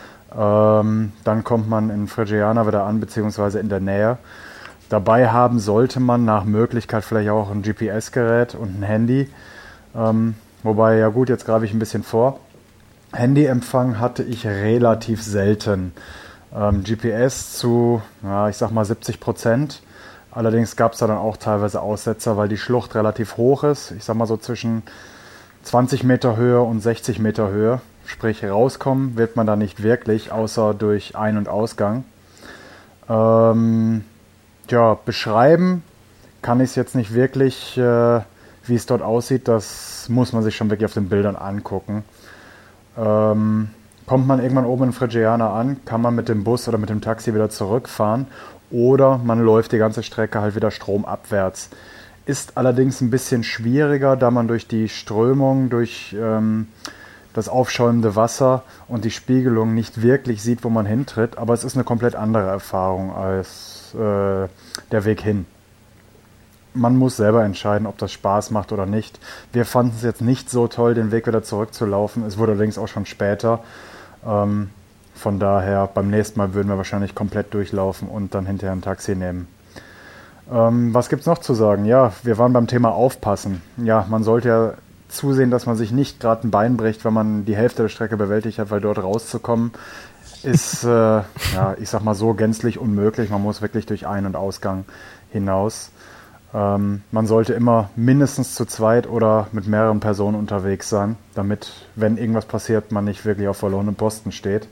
Ähm, dann kommt man in Friggiana wieder an, beziehungsweise in der Nähe. Dabei haben sollte man nach Möglichkeit vielleicht auch ein G P S-Gerät und ein Handy. Ähm, Wobei, ja gut, jetzt greife ich ein bisschen vor. Handyempfang hatte ich relativ selten. Ähm, G P S zu, ja, ich sag mal siebzig Prozent. Allerdings gab es da dann auch teilweise Aussetzer, weil die Schlucht relativ hoch ist. Ich sag mal so zwischen zwanzig Meter Höhe und sechzig Meter Höhe. Sprich, rauskommen wird man da nicht wirklich, außer durch Ein- und Ausgang. Ähm, ja, beschreiben kann ich es jetzt nicht wirklich, äh, wie es dort aussieht. Das muss man sich schon wirklich auf den Bildern angucken. Ähm, kommt man irgendwann oben in Friggiana an, kann man mit dem Bus oder mit dem Taxi wieder zurückfahren oder man läuft die ganze Strecke halt wieder stromabwärts. Ist allerdings ein bisschen schwieriger, da man durch die Strömung, durch ähm, das aufschäumende Wasser und die Spiegelung nicht wirklich sieht, wo man hintritt, aber es ist eine komplett andere Erfahrung als äh, der Weg hin. Man muss selber entscheiden, ob das Spaß macht oder nicht. Wir fanden es jetzt nicht so toll, den Weg wieder zurückzulaufen. Es wurde allerdings auch schon später. Ähm, von daher, beim nächsten Mal würden wir wahrscheinlich komplett durchlaufen und dann hinterher ein Taxi nehmen. Ähm, was gibt's noch zu sagen? Ja, wir waren beim Thema Aufpassen. Ja, man sollte ja zusehen, dass man sich nicht gerade ein Bein bricht, wenn man die Hälfte der Strecke bewältigt hat, weil dort rauszukommen ist, äh, ja, ich sag mal so gänzlich unmöglich. Man muss wirklich durch Ein- und Ausgang hinaus. Ähm, man sollte immer mindestens zu zweit oder mit mehreren Personen unterwegs sein, damit, wenn irgendwas passiert, man nicht wirklich auf verlorenem Posten steht.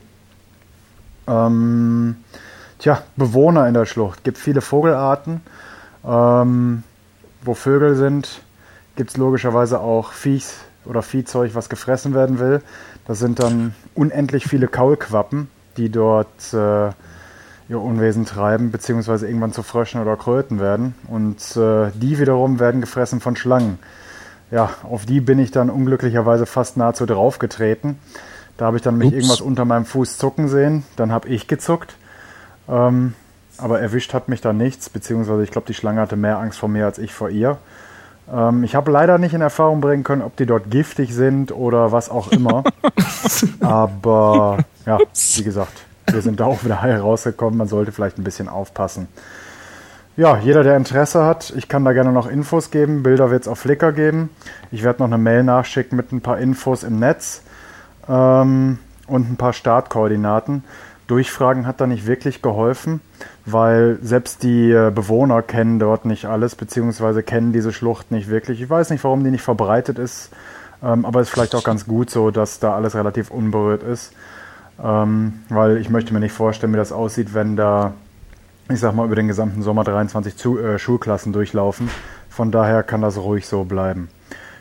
Ähm, tja, Bewohner in der Schlucht. Gibt viele Vogelarten. Ähm, wo Vögel sind, gibt es logischerweise auch Viechs oder Viehzeug, was gefressen werden will. Das sind dann unendlich viele Kaulquappen, die dort äh, ihr Unwesen treiben, beziehungsweise irgendwann zu Fröschen oder Kröten werden. Und äh, die wiederum werden gefressen von Schlangen. Ja, auf die bin ich dann unglücklicherweise fast nahezu draufgetreten. Da habe ich dann mich Ups. irgendwas unter meinem Fuß zucken sehen. Dann habe ich gezuckt. Ähm, aber erwischt hat mich da nichts, beziehungsweise ich glaube, die Schlange hatte mehr Angst vor mir als ich vor ihr. Ähm, ich habe leider nicht in Erfahrung bringen können, ob die dort giftig sind oder was auch immer. Aber ja, wie gesagt, wir sind da auch wieder heil rausgekommen. Man sollte vielleicht ein bisschen aufpassen. Ja, jeder, der Interesse hat, ich kann da gerne noch Infos geben. Bilder wird es auf Flickr geben. Ich werde noch eine Mail nachschicken mit ein paar Infos im Netz ähm, und ein paar Startkoordinaten. Durchfragen hat da nicht wirklich geholfen, weil selbst die äh, Bewohner kennen dort nicht alles, beziehungsweise kennen diese Schlucht nicht wirklich. Ich weiß nicht, warum die nicht verbreitet ist, ähm, aber es ist vielleicht auch ganz gut so, dass da alles relativ unberührt ist. Ähm, weil ich möchte mir nicht vorstellen, wie das aussieht, wenn da, ich sag mal, über den gesamten Sommer dreiundzwanzig zu, äh, Schulklassen durchlaufen. Von daher kann das ruhig so bleiben.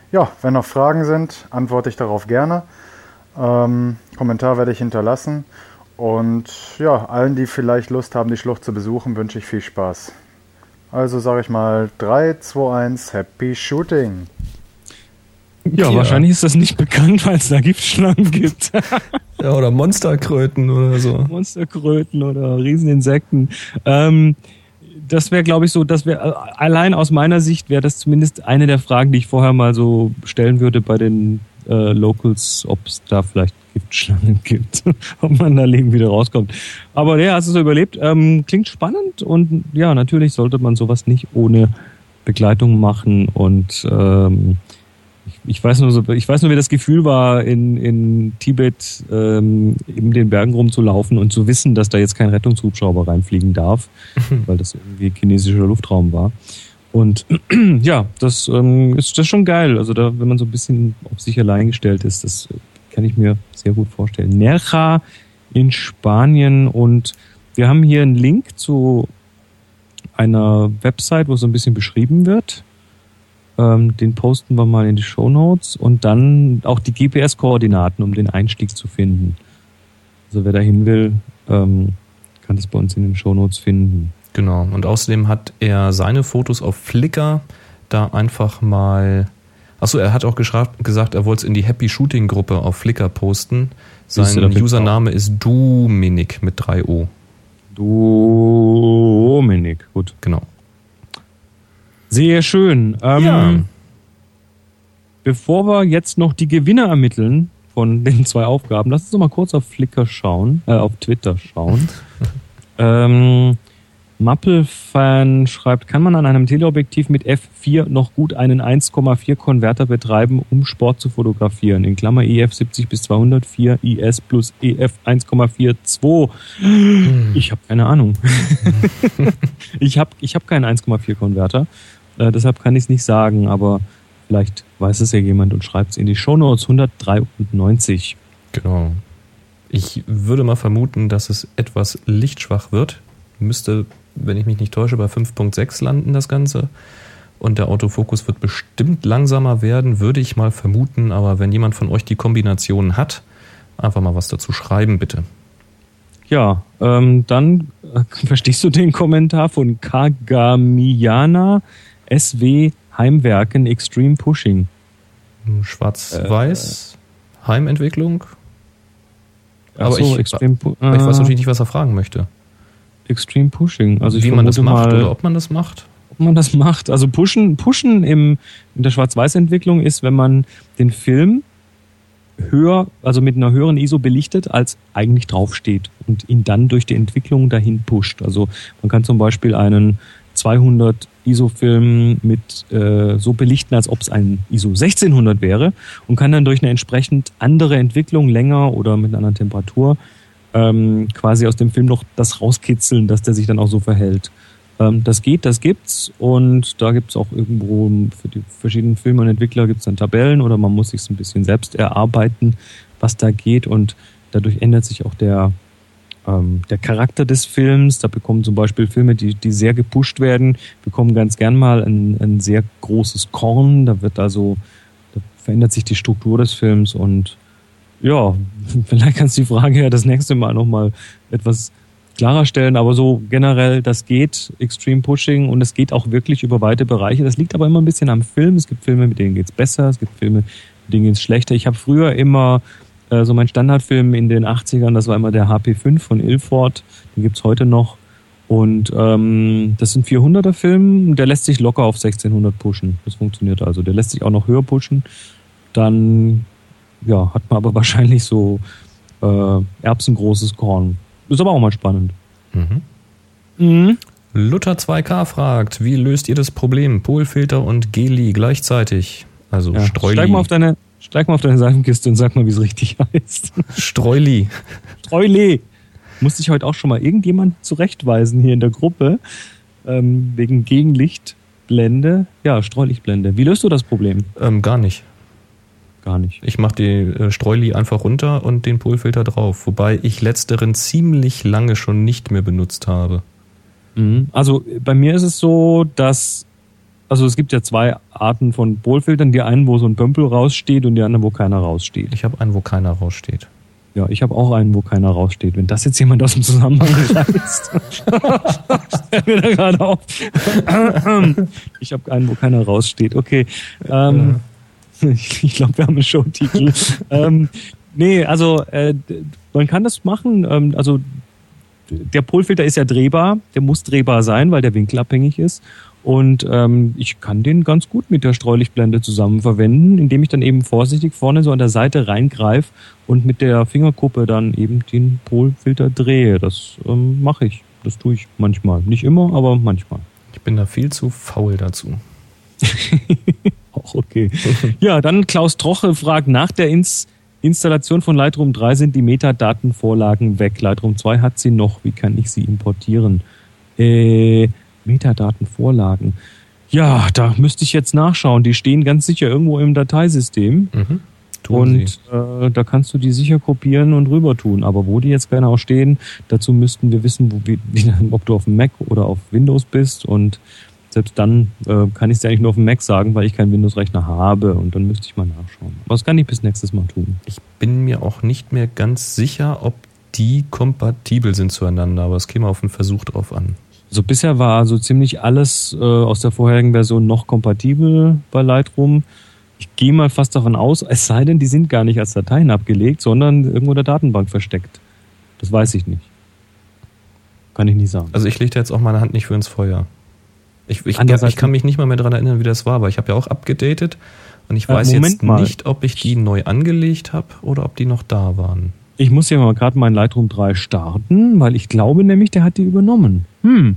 ja, wenn noch Fragen sind, antworte ich darauf gerne. Ähm, Kommentar werde ich hinterlassen. Und ja, allen, die vielleicht Lust haben, die Schlucht zu besuchen, wünsche ich viel Spaß. Also sage ich mal drei, zwei, eins, Happy Shooting! Ja, ja, wahrscheinlich ist das nicht bekannt, weil es da Giftschlangen gibt. Ja, oder Monsterkröten oder so. Monsterkröten oder Rieseninsekten. Ähm, das wäre, glaube ich, so, dass wir allein aus meiner Sicht wäre das zumindest eine der Fragen, die ich vorher mal so stellen würde bei den äh, Locals, ob es da vielleicht Giftschlangen gibt, ob man da irgendwie wieder rauskommt. Aber ja, hast du so überlebt. Ähm, klingt spannend und ja, natürlich sollte man sowas nicht ohne Begleitung machen und ähm, Ich weiß nur, so, ich weiß nur, wie das Gefühl war, in, in Tibet ähm, in den Bergen rumzulaufen und zu wissen, dass da jetzt kein Rettungshubschrauber reinfliegen darf, weil das irgendwie chinesischer Luftraum war. Und ja, das ähm, ist das ist schon geil. Also da, wenn man so ein bisschen auf sich allein gestellt ist, das kann ich mir sehr gut vorstellen. Nerja in Spanien und wir haben hier einen Link zu einer Website, wo so ein bisschen beschrieben wird. Den posten wir mal in die Shownotes und dann auch die G P S-Koordinaten, um den Einstieg zu finden. Also wer da hin will, kann das bei uns in den Shownotes finden. Genau, und außerdem hat er seine Fotos auf Flickr da einfach mal... Achso, er hat auch geschra- gesagt, er wollte es in die Happy Shooting Gruppe auf Flickr posten. Sein Username ist Dominik mit drei O. Dominik, gut. Genau. Sehr schön. Ähm, ja. Bevor wir jetzt noch die Gewinner ermitteln von den zwei Aufgaben, lass uns noch mal kurz auf Flickr schauen, äh, auf Twitter schauen. ähm, Mappelfan schreibt, kann man an einem Teleobjektiv mit F vier noch gut einen eins Komma vier Konverter betreiben, um Sport zu fotografieren? In Klammer E F siebzig bis zweihundert, vier I S plus E F eins Komma zweiundvierzig. Hm. Ich habe keine Ahnung. ich habe ich hab keinen eins Komma vier Konverter. Äh, deshalb kann ich es nicht sagen, aber vielleicht weiß es ja jemand und schreibt es in die Shownotes hundertdreiundneunzig. Genau. Ich würde mal vermuten, dass es etwas lichtschwach wird. Müsste, wenn ich mich nicht täusche, bei fünf Komma sechs landen das Ganze. Und der Autofokus wird bestimmt langsamer werden, würde ich mal vermuten. Aber wenn jemand von euch die Kombinationen hat, einfach mal was dazu schreiben, bitte. Ja, ähm, dann äh, verstehst du den Kommentar von Kagamiana S W Heimwerken Extreme Pushing. Schwarz-Weiß, äh, Heimentwicklung. Aber so, ich, Extreme, ich weiß natürlich nicht, was er fragen möchte. Extreme Pushing. Also wie man das macht mal, oder ob man das macht? Ob man das macht. Also Pushen, Pushen im, in der Schwarz-Weiß-Entwicklung ist, wenn man den Film höher, also mit einer höheren I S O belichtet, als eigentlich draufsteht und ihn dann durch die Entwicklung dahin pusht. Also man kann zum Beispiel einen zweihundert I S O-Film mit äh, so belichten, als ob es ein I S O sechzehnhundert wäre und kann dann durch eine entsprechend andere Entwicklung, länger oder mit einer anderen Temperatur, ähm, quasi aus dem Film noch das rauskitzeln, dass der sich dann auch so verhält. Ähm, das geht, das gibt's und da gibt's auch irgendwo für die verschiedenen Filme und Entwickler gibt's dann Tabellen oder man muss sich ein bisschen selbst erarbeiten, was da geht und dadurch ändert sich auch der der Charakter des Films. Da bekommen zum Beispiel Filme, die, die sehr gepusht werden, bekommen ganz gern mal ein, ein sehr großes Korn. Da wird also, da verändert sich die Struktur des Films und ja, vielleicht kannst du die Frage ja das nächste Mal nochmal etwas klarer stellen, aber so generell, das geht, Extreme Pushing und es geht auch wirklich über weite Bereiche. Das liegt aber immer ein bisschen am Film. Es gibt Filme, mit denen geht's besser, es gibt Filme, mit denen geht's schlechter. Ich habe früher immer so also mein Standardfilm in den achtzigern, das war immer der H P fünf von Ilford, den gibt's heute noch und ähm, das sind vierhunderter Film, der lässt sich locker auf sechzehnhundert pushen, das funktioniert also, der lässt sich auch noch höher pushen, dann ja, hat man aber wahrscheinlich so äh, erbsengroßes Korn, ist aber auch mal spannend. Mhm. Mhm. Luther zwei K fragt, wie löst ihr das Problem Polfilter und Geli gleichzeitig? Also ja, Streuli. Steig mal auf deine Steig mal auf deine Seifenkiste und sag mal, wie es richtig heißt. Streuli. Streuli. Musste ich heute auch schon mal irgendjemand zurechtweisen hier in der Gruppe, ähm, wegen Gegenlichtblende. Ja, Streulichtblende. Wie löst du das Problem? Ähm, gar nicht. Gar nicht. Ich mache die äh, Streuli einfach runter und den Polfilter drauf. Wobei ich letzteren ziemlich lange schon nicht mehr benutzt habe. Mhm. Also bei mir ist es so, dass Also es gibt ja zwei Arten von Polfiltern. Die einen, wo so ein Pömpel raussteht und die anderen, wo keiner raussteht. Ich habe einen, wo keiner raussteht. Ja, ich habe auch einen, wo keiner raussteht. Wenn das jetzt jemand aus dem Zusammenhang reißt, fällt mir da gerade auf. Ich habe einen, wo keiner raussteht. Okay. Ähm, ja. Ich, ich glaube, wir haben einen Showtitel. ähm, nee, also äh, man kann das machen. Ähm, also der Polfilter ist ja drehbar. Der muss drehbar sein, weil der winkelabhängig ist. Und ähm, ich kann den ganz gut mit der Streulichtblende zusammen verwenden, indem ich dann eben vorsichtig vorne so an der Seite reingreife und mit der Fingerkuppe dann eben den Polfilter drehe. Das ähm, mache ich. Das tue ich manchmal. Nicht immer, aber manchmal. Ich bin da viel zu faul dazu. Auch okay. Ja, dann Klaus Troche fragt, nach der Ins- Installation von Lightroom drei sind die Metadatenvorlagen weg. Lightroom zwei hat sie noch. Wie kann ich sie importieren? Äh... Metadatenvorlagen. Ja, da müsste ich jetzt nachschauen. Die stehen ganz sicher irgendwo im Dateisystem. Mhm. Und äh, da kannst du die sicher kopieren und rüber tun. Aber wo die jetzt genau stehen, dazu müssten wir wissen, wo, wie, ob du auf dem Mac oder auf Windows bist. Und selbst dann äh, kann ich es dir eigentlich nur auf dem Mac sagen, weil ich keinen Windows-Rechner habe. Und dann müsste ich mal nachschauen. Aber das kann ich bis nächstes Mal tun. Ich bin mir auch nicht mehr ganz sicher, ob die kompatibel sind zueinander. Aber es käme auf den Versuch drauf an. Also bisher war so ziemlich alles äh, aus der vorherigen Version noch kompatibel bei Lightroom. Ich gehe mal fast davon aus, es sei denn, die sind gar nicht als Dateien abgelegt, sondern irgendwo in der Datenbank versteckt. Das weiß ich nicht. Kann ich nicht sagen. Also ich lege da jetzt auch meine Hand nicht für ins Feuer. Ich, ich, ich kann mich nicht mal mehr daran erinnern, wie das war, weil ich habe ja auch abgedatet und ich weiß äh, jetzt mal. nicht, ob ich die neu angelegt habe oder ob die noch da waren. Ich muss ja mal gerade meinen Lightroom drei starten, weil ich glaube nämlich, der hat die übernommen. Hm.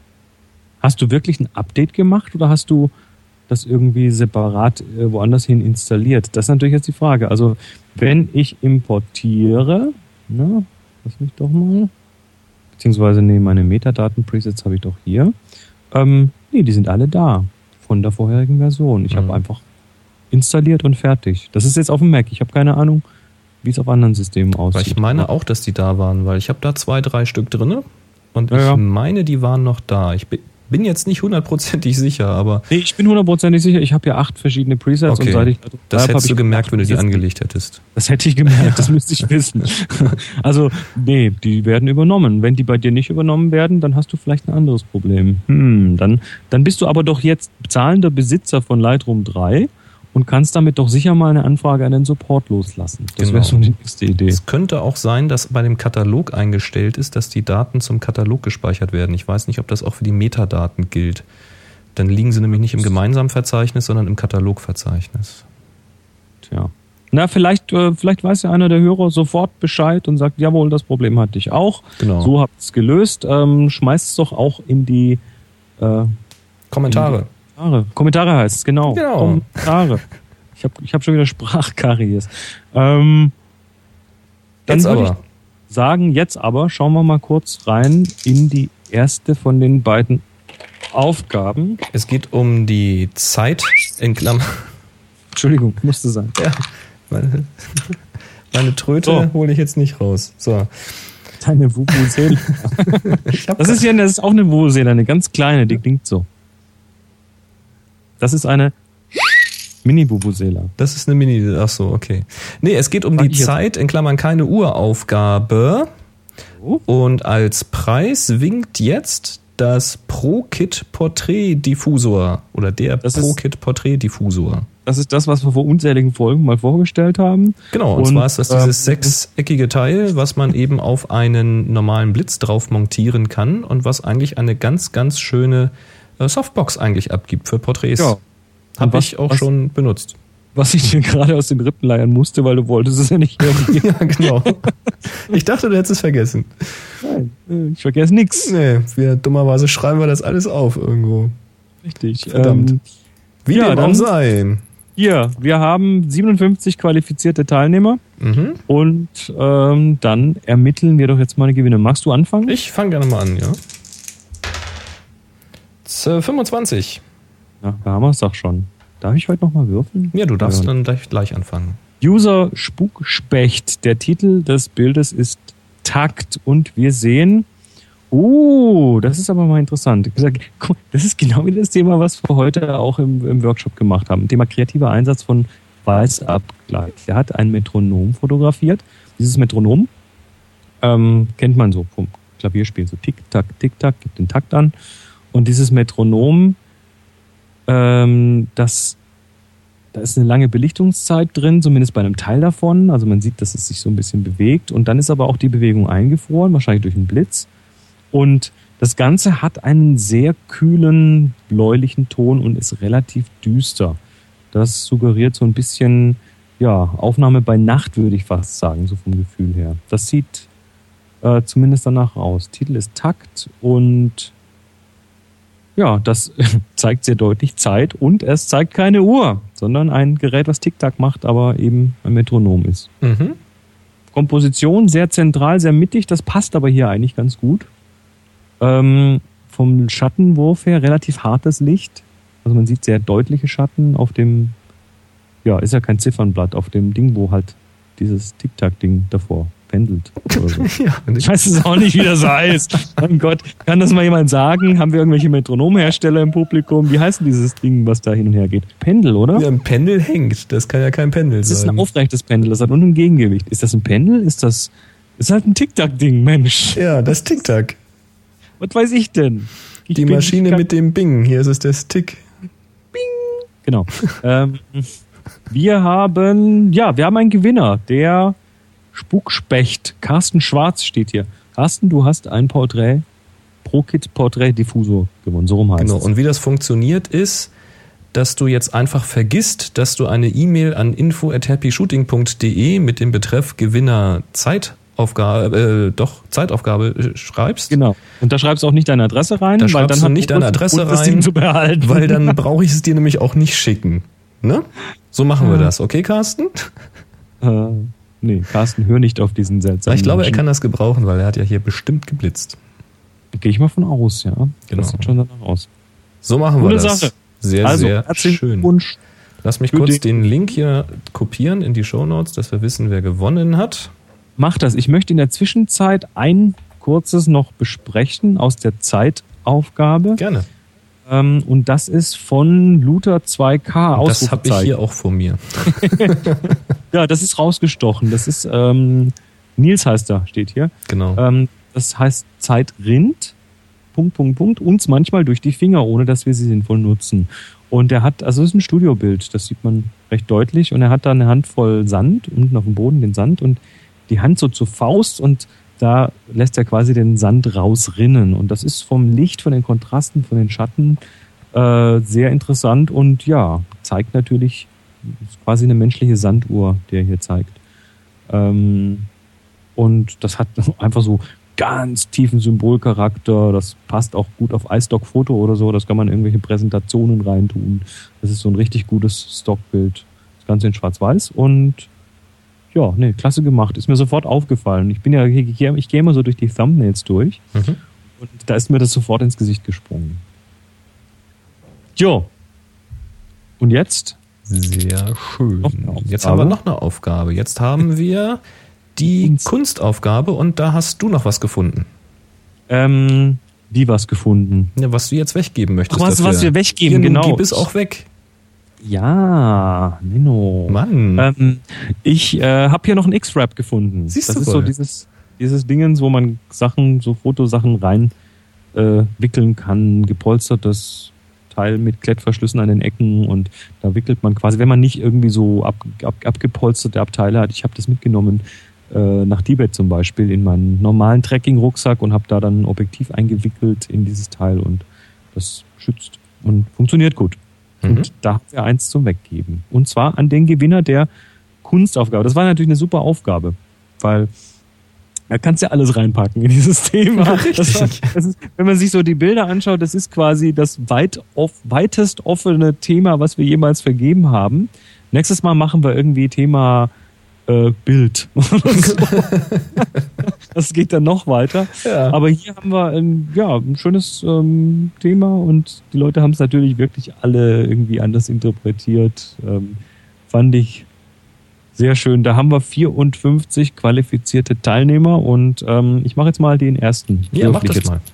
Hast du wirklich ein Update gemacht oder hast du das irgendwie separat äh, woanders hin installiert? Das ist natürlich jetzt die Frage. Also, wenn ich importiere, na, lass mich doch mal, beziehungsweise nee, meine Metadaten-Presets habe ich doch hier. Ähm, nee, die sind alle da von der vorherigen Version. Ich mhm. habe einfach installiert und fertig. Das ist jetzt auf dem Mac. Ich habe keine Ahnung, wie es auf anderen Systemen aussieht. Weil ich meine auch, dass die da waren, weil ich habe da zwei, drei Stück drin und ja, ich ja. meine, die waren noch da. Ich bin jetzt nicht hundertprozentig sicher, aber... Nee, ich bin hundertprozentig sicher. Ich habe ja acht verschiedene Presets. Okay. Und seit ich das hättest du gemerkt, wenn du die angelegt hättest. Das hätte ich gemerkt, das müsste ich wissen. Also, nee, die werden übernommen. Wenn die bei dir nicht übernommen werden, dann hast du vielleicht ein anderes Problem. Hm, dann, dann bist du aber doch jetzt zahlender Besitzer von Lightroom drei und kannst damit doch sicher mal eine Anfrage an den Support loslassen. Das genau. wäre so die nächste Idee. Es könnte auch sein, dass bei dem Katalog eingestellt ist, dass die Daten zum Katalog gespeichert werden. Ich weiß nicht, ob das auch für die Metadaten gilt. Dann liegen sie nämlich nicht im gemeinsamen Verzeichnis, sondern im Katalogverzeichnis. Tja. Na, vielleicht, äh, vielleicht weiß ja einer der Hörer sofort Bescheid und sagt, jawohl, das Problem hatte ich auch. Genau. So habt es gelöst. Ähm, schmeißt es doch auch in die äh, Kommentare. In die Kommentare. Kommentare heißt es, genau. genau. Kommentare. Ich habe ich hab schon wieder Sprachkaries. Ähm, dann jetzt würde aber. ich sagen, jetzt aber schauen wir mal kurz rein in die erste von den beiden Aufgaben. Es geht um die Zeit in Klammern. Entschuldigung, musste sein. Ja, meine, meine Tröte so. hole ich jetzt nicht raus. So. Deine Vuvuzela. Das ist ja das ist auch eine Vuvuzela, eine ganz kleine, die klingt so. Das ist eine Mini-Vuvuzela. Das ist eine Mini, ach so, okay. Nee, es geht um die Zeit, in Klammern keine Uraufgabe. Oh. Und als Preis winkt jetzt das ProKit Portrait Diffusor oder der das ProKit Portrait Diffusor. Das ist das, was wir vor unzähligen Folgen mal vorgestellt haben. Genau, und, und zwar ist das dieses ähm, sechseckige Teil, was man eben auf einen normalen Blitz drauf montieren kann und was eigentlich eine ganz, ganz schöne Softbox eigentlich abgibt für Porträts. Ja. Habe ich auch was, schon benutzt. Was ich dir gerade aus den Rippen leiern musste, weil du wolltest es ja nicht hören. Ja, genau. Ich dachte, du hättest es vergessen. Nein, ich vergesse nichts. Nee, wir dummerweise schreiben wir das alles auf irgendwo. Richtig. Verdammt. Ähm, Wie ja, dem auch sei. Hier, wir haben siebenundfünfzig qualifizierte Teilnehmer mhm. und ähm, dann ermitteln wir doch jetzt mal eine Gewinne. Magst du anfangen? Ich fange gerne mal an, ja. fünfundzwanzig. Ja, da haben wir es doch schon. Darf ich heute nochmal würfeln? Ja, du darfst ja. dann gleich, gleich anfangen. User Spukspecht. Der Titel des Bildes ist Takt und wir sehen Oh, das ist aber mal interessant. Das ist genau wie das Thema, was wir heute auch im, im Workshop gemacht haben. Thema kreativer Einsatz von Weißabgleich. Er hat ein Metronom fotografiert. Dieses Metronom ähm, kennt man so vom Klavierspiel. So Tick-Tack, Tick-Tack, gibt den Takt an. Und dieses Metronom, ähm, das, da ist eine lange Belichtungszeit drin, zumindest bei einem Teil davon. Also man sieht, dass es sich so ein bisschen bewegt. Und dann ist aber auch die Bewegung eingefroren, wahrscheinlich durch einen Blitz. Und das Ganze hat einen sehr kühlen, bläulichen Ton und ist relativ düster. Das suggeriert so ein bisschen, ja, Aufnahme bei Nacht, würde ich fast sagen, so vom Gefühl her. Das sieht äh, zumindest danach aus. Titel ist Takt und ja, das zeigt sehr deutlich Zeit und es zeigt keine Uhr, sondern ein Gerät, was Tick-Tack macht, aber eben ein Metronom ist. Mhm. Komposition sehr zentral, sehr mittig, das passt aber hier eigentlich ganz gut. Ähm, vom Schattenwurf her relativ hartes Licht. Also man sieht sehr deutliche Schatten auf dem, ja, ist ja kein Ziffernblatt, auf dem Ding, wo halt dieses Tic-Tac-Ding davor pendelt. Oder so. Ja, ich weiß es auch nicht, wie das heißt. Mein Gott, kann das mal jemand sagen? Haben wir irgendwelche Metronomhersteller im Publikum? Wie heißt denn dieses Ding, was da hin und her geht? Pendel, oder? Ja, ein Pendel hängt. Das kann ja kein Pendel das sein. Das ist ein aufrechtes Pendel, das hat unten ein Gegengewicht. Ist das ein Pendel? Ist das, das ist halt ein Tic-Tac-Ding, Mensch. Ja, das Tic-Tac. Was weiß ich denn? Ich Die Maschine mit dem Bing. Hier ist es der Stick. Bing. Genau. ähm, wir haben, ja, wir haben einen Gewinner, der Spukspecht. Carsten Schwarz steht hier. Carsten, du hast ein Porträt, ProKit Porträt Diffusor gewonnen. So rum heißt Genau. es. Und wie das funktioniert ist, dass du jetzt einfach vergisst, dass du eine E-Mail an info at happy shooting punkt de mit dem Betreff Gewinner Zeitaufgabe, äh, doch, Zeitaufgabe äh, schreibst. Genau. Und da schreibst du auch nicht deine Adresse rein, Da weil schreibst dann du hat nicht deine Adresse Grund, das rein, Ding zu behalten. weil dann brauche ich es dir nämlich auch nicht schicken. Ne? So machen wir das. Okay, Carsten? Äh, nee, Carsten, hör nicht auf diesen seltsamen Ich glaube, er Menschen. kann das gebrauchen, weil er hat ja hier bestimmt geblitzt. Gehe ich mal von aus, ja. Genau. Das sieht schon danach aus. So machen Coole wir das. Sache. Sehr, Also, sehr herzlichen schön. Glückwunsch. Lass mich für kurz den- den Link hier kopieren in die Shownotes, dass wir wissen, wer gewonnen hat. Mach das. Ich möchte in der Zwischenzeit ein kurzes noch besprechen aus der Zeitaufgabe. Gerne. Ähm, und das ist von Luther zwei K Das habe ich Ausrufezeichen. hier auch vor mir. Ja, das ist rausgestochen. Das ist ähm, Nils heißt er, steht hier. Genau. Ähm, das heißt Zeit rinnt, Punkt, Punkt, Punkt, uns manchmal durch die Finger, ohne dass wir sie sinnvoll nutzen. Und er hat, also es ist ein Studiobild, das sieht man recht deutlich. Und er hat da eine Handvoll Sand, unten auf dem Boden den Sand und die Hand so zur Faust und da lässt er quasi den Sand rausrinnen. Und das ist vom Licht, von den Kontrasten, von den Schatten äh, sehr interessant und ja, zeigt natürlich ist quasi eine menschliche Sanduhr, die er hier zeigt. Ähm, und das hat einfach so ganz tiefen Symbolcharakter. Das passt auch gut auf iStock-Foto oder so. Das kann man in irgendwelche Präsentationen reintun. Das ist so ein richtig gutes Stockbild. Das Ganze in Schwarz-Weiß und ja, nee, klasse gemacht. Ist mir sofort aufgefallen. Ich bin ja, ich, ich gehe immer so durch die Thumbnails durch Mhm. und da ist mir das sofort ins Gesicht gesprungen. Jo. Und jetzt? Sehr schön. Noch eine Aufgabe. Jetzt haben wir noch eine Aufgabe. Jetzt haben wir die Kunst. Kunstaufgabe und da hast du noch was gefunden. Ähm, wie was gefunden? Ja, was du jetzt weggeben möchtest. Ach, was- dafür. was wir weggeben, Ja, nun genau. Gib es auch weg. Ja, Menno. Mann. Ähm, ich äh, habe hier noch ein X-Wrap gefunden. Siehst das du ist so wohl. dieses, dieses Dingens, wo man Sachen, so Fotosachen rein äh, wickeln kann, gepolstertes Teil mit Klettverschlüssen an den Ecken und da wickelt man quasi, wenn man nicht irgendwie so ab, ab, abgepolsterte Abteile hat. Ich habe das mitgenommen äh, nach Tibet zum Beispiel in meinen normalen Trekking-Rucksack und habe da dann ein Objektiv eingewickelt in dieses Teil und das schützt und funktioniert gut. Mhm. Und da haben wir eins zum Weggeben. Und zwar an den Gewinner der Kunstaufgabe. Das war natürlich eine super Aufgabe, weil da kannst du ja alles reinpacken in dieses Thema. Das war, das ist, wenn man sich so die Bilder anschaut, das ist quasi das weit off, weitest offene Thema, was wir jemals vergeben haben. Nächstes Mal machen wir irgendwie Thema äh, Bild. Das geht dann noch weiter. Ja. Aber hier haben wir ein, ja, ein schönes ähm, Thema und die Leute haben es natürlich wirklich alle irgendwie anders interpretiert. Ähm, fand ich Sehr schön. Da haben wir vierundfünfzig qualifizierte Teilnehmer und ähm, ich mache jetzt mal den ersten. Ja, mach das jetzt mal.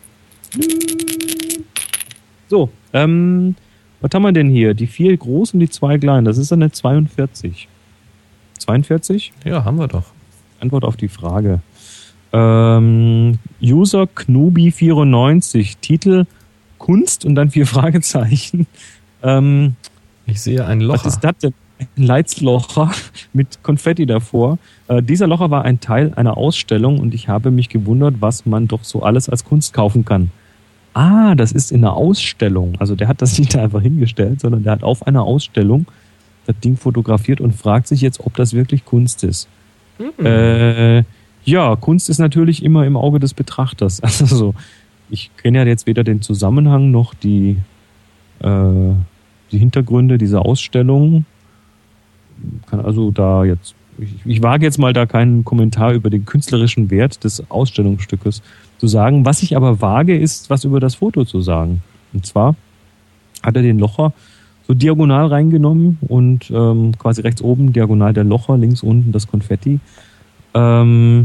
So, ähm, was haben wir denn hier? Die vier großen, die zwei kleinen. Das ist eine zweiundvierzig. zweiundvierzig? Ja, haben wir doch. Antwort auf die Frage. Ähm, User Knubi vierundneunzig. Titel Kunst und dann vier Fragezeichen. Ähm, ich sehe ein Locher. Was ist das denn? Ein Leitslocher mit Konfetti davor. Äh, dieser Locher war ein Teil einer Ausstellung und ich habe mich gewundert, was man doch so alles als Kunst kaufen kann. Ah, das ist in einer Ausstellung. Also der hat das nicht da einfach hingestellt, sondern der hat auf einer Ausstellung das Ding fotografiert und fragt sich jetzt, ob das wirklich Kunst ist. Mhm. Äh, ja, Kunst ist natürlich immer im Auge des Betrachters. Also so, ich kenne ja jetzt weder den Zusammenhang noch die, äh, die Hintergründe dieser Ausstellung. Kann also da jetzt, ich, ich wage jetzt mal da keinen Kommentar über den künstlerischen Wert des Ausstellungsstückes zu sagen. Was ich aber wage, ist, was über das Foto zu sagen. Und zwar hat er den Locher so diagonal reingenommen und ähm, quasi rechts oben diagonal der Locher, links unten das Konfetti. Ähm,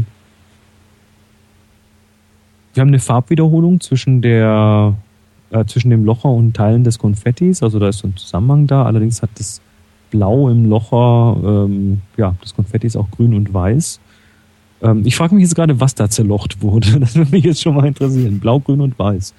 wir haben eine Farbwiederholung zwischen der äh, zwischen dem Locher und Teilen des Konfettis, also da ist so ein Zusammenhang da. Allerdings hat das Blau im Locher, ähm, ja, das Konfetti ist auch grün und weiß. Ähm, ich frage mich jetzt gerade, was da zerlocht wurde. Das würde mich jetzt schon mal interessieren. Blau, grün und weiß.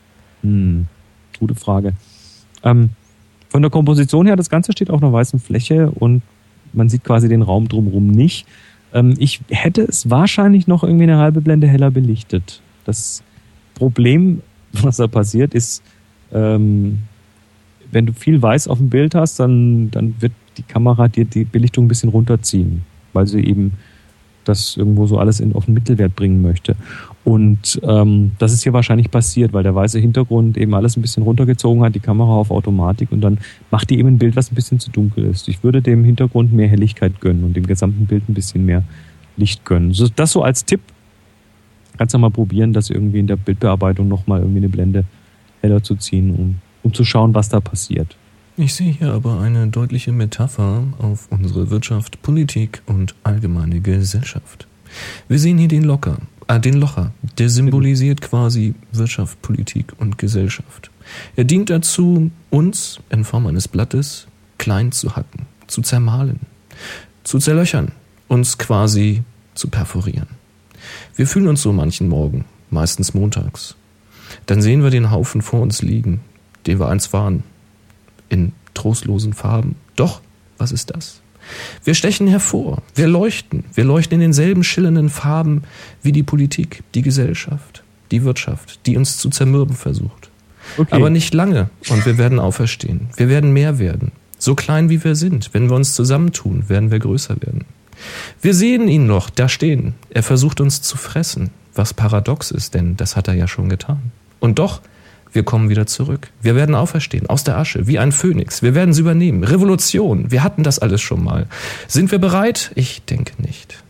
Hm, gute Frage. Ähm, von der Komposition her, das Ganze steht auf einer weißen Fläche und man sieht quasi den Raum drumherum nicht. Ähm, ich hätte es wahrscheinlich noch irgendwie eine halbe Blende heller belichtet. Das Problem, was da passiert, ist, ähm, wenn du viel Weiß auf dem Bild hast, dann, dann wird die Kamera dir die Belichtung ein bisschen runterziehen, weil sie eben das irgendwo so alles in, auf den Mittelwert bringen möchte. Und ähm, das ist hier wahrscheinlich passiert, weil der weiße Hintergrund eben alles ein bisschen runtergezogen hat, die Kamera auf Automatik und dann macht die eben ein Bild, was ein bisschen zu dunkel ist. Ich würde dem Hintergrund mehr Helligkeit gönnen und dem gesamten Bild ein bisschen mehr Licht gönnen. So, das so als Tipp. Kannst du mal probieren, das irgendwie in der Bildbearbeitung nochmal irgendwie eine Blende heller zu ziehen, um um zu schauen, was da passiert. Ich sehe hier aber eine deutliche Metapher auf unsere Wirtschaft, Politik und allgemeine Gesellschaft. Wir sehen hier den Locker, äh, den Locher, der symbolisiert quasi Wirtschaft, Politik und Gesellschaft. Er dient dazu, uns in Form eines Blattes klein zu hacken, zu zermahlen, zu zerlöchern, uns quasi zu perforieren. Wir fühlen uns so manchen Morgen, meistens montags. Dann sehen wir den Haufen vor uns liegen, den wir einst waren, in trostlosen Farben. Doch, was ist das? Wir stechen hervor, wir leuchten, wir leuchten in denselben schillernden Farben wie die Politik, die Gesellschaft, die Wirtschaft, die uns zu zermürben versucht. Okay. Aber nicht lange und wir werden auferstehen, wir werden mehr werden. So klein wie wir sind, wenn wir uns zusammentun, werden wir größer werden. Wir sehen ihn noch da stehen, er versucht uns zu fressen, was paradox ist, denn das hat er ja schon getan. Und doch, wir kommen wieder zurück. Wir werden auferstehen, aus der Asche, wie ein Phönix. Wir werden es übernehmen. Revolution, wir hatten das alles schon mal. Sind wir bereit? Ich denke nicht.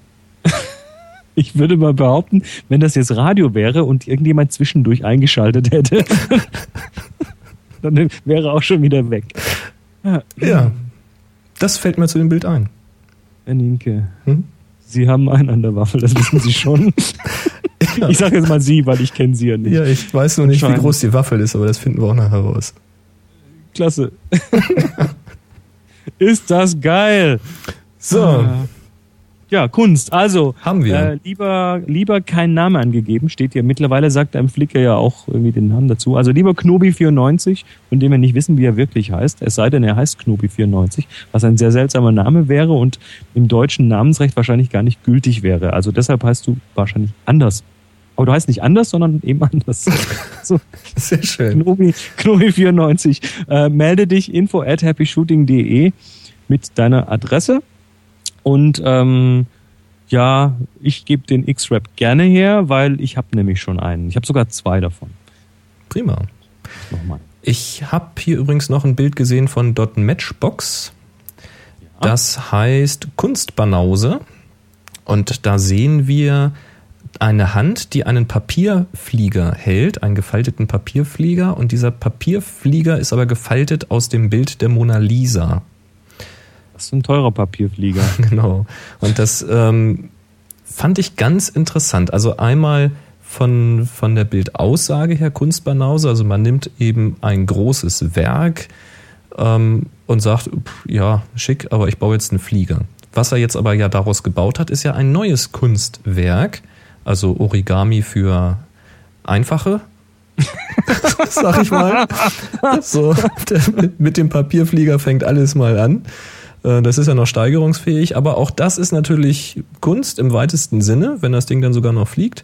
Ich würde mal behaupten, wenn das jetzt Radio wäre und irgendjemand zwischendurch eingeschaltet hätte, dann wäre auch schon wieder weg. Ja, ja, das fällt mir zu dem Bild ein. Herr Nienke, hm? Sie haben einen an der Waffel, das wissen Sie schon. Ja. Ich sage jetzt mal Sie, weil ich kenne Sie ja nicht. Ja, ich weiß nur nicht, wie groß die Waffel ist, aber das finden wir auch nachher raus. Klasse. Ist das geil. So. Ah. Ja, Kunst. Also, haben wir. Äh, lieber, lieber kein Name angegeben, steht hier. Mittlerweile sagt einem Flickr ja auch irgendwie den Namen dazu. Also lieber Knobi vierundneunzig, von dem wir nicht wissen, wie er wirklich heißt. Es sei denn, er heißt Knobi vierundneunzig, was ein sehr seltsamer Name wäre und im deutschen Namensrecht wahrscheinlich gar nicht gültig wäre. Also deshalb heißt du wahrscheinlich anders. Aber du heißt nicht anders, sondern eben anders. So. Sehr schön. Knobi, Knobi vierundneunzig. Äh, melde dich info at happyshooting punkt de mit deiner Adresse. Und ähm, ja, ich gebe den X-Rap gerne her, weil ich habe nämlich schon einen. Ich habe sogar zwei davon. Prima. Nochmal. Ich habe hier übrigens noch ein Bild gesehen von Dot Matchbox. Ja. Das heißt Kunstbanause. Und da sehen wir eine Hand, die einen Papierflieger hält, einen gefalteten Papierflieger. Und dieser Papierflieger ist aber gefaltet aus dem Bild der Mona Lisa. Das ist ein teurer Papierflieger. Genau. Und das ähm, fand ich ganz interessant. Also einmal von, von der Bildaussage her Kunstbanause. Also man nimmt eben ein großes Werk ähm, und sagt, pff, ja, schick, aber ich baue jetzt einen Flieger. Was er jetzt aber ja daraus gebaut hat, ist ja ein neues Kunstwerk. Also Origami für Einfache. Sag ich mal. So, der, mit dem Papierflieger fängt alles mal an. Das ist ja noch steigerungsfähig, aber auch das ist natürlich Kunst im weitesten Sinne, wenn das Ding dann sogar noch fliegt.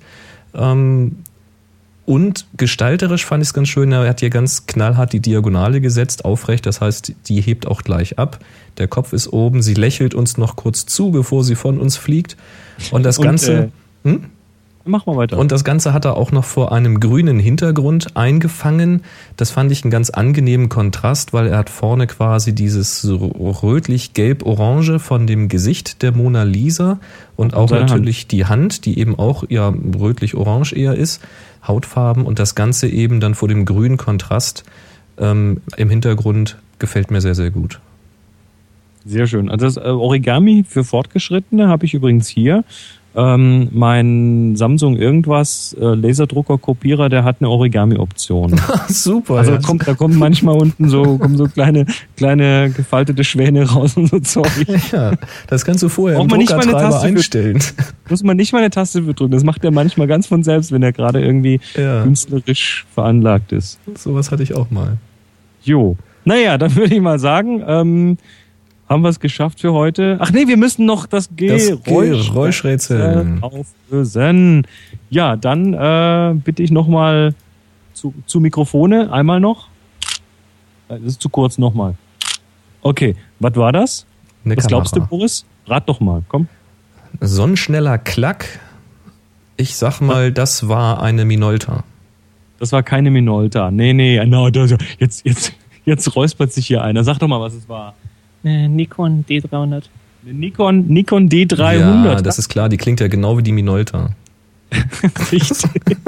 Und gestalterisch fand ich es ganz schön, er hat hier ganz knallhart die Diagonale gesetzt, aufrecht, das heißt, die hebt auch gleich ab. Der Kopf ist oben, sie lächelt uns noch kurz zu, bevor sie von uns fliegt. Und das Und, Ganze... Äh, hm? Mach mal weiter. Und das Ganze hat er auch noch vor einem grünen Hintergrund eingefangen. Das fand ich einen ganz angenehmen Kontrast, weil er hat vorne quasi dieses rötlich-gelb-orange von dem Gesicht der Mona Lisa und auch natürlich Hand. Die Hand, die eben auch ja rötlich-orange eher ist, Hautfarben und das Ganze eben dann vor dem grünen Kontrast ähm, im Hintergrund gefällt mir sehr, sehr gut. Sehr schön. Also das Origami für Fortgeschrittene habe ich übrigens hier. Ähm, mein Samsung irgendwas äh, Laserdrucker-Kopierer, der hat eine Origami-Option. Super. Also ja. kommt, da kommen manchmal unten so kommen so kleine kleine gefaltete Schwäne raus und so Zeug. Ja, das kannst du vorher Braucht im Druckertreiber einstellen. Für, muss man nicht mal eine Taste für drücken. Das macht er manchmal ganz von selbst, wenn er gerade irgendwie ja. künstlerisch veranlagt ist. Sowas hatte ich auch mal. Jo. Naja, dann würde ich mal sagen, ähm, haben wir es geschafft für heute? Ach nee, wir müssen noch das Geräuschrätsel auflösen. Ja, dann äh, bitte ich nochmal zu, zu Mikrofone. Einmal noch. Das ist zu kurz nochmal. Okay, was war das? Eine was Kamera. Glaubst du, Boris? Rat doch mal, komm. Sonnenschneller Klack. Ich sag mal, das war eine Minolta. Das war keine Minolta. Nee, nee, no, jetzt, jetzt, jetzt räuspert sich hier einer. Sag doch mal, was es war. Nikon D dreihundert. Nikon, Nikon D dreihundert. Ja, das ist klar, die klingt ja genau wie die Minolta. Richtig.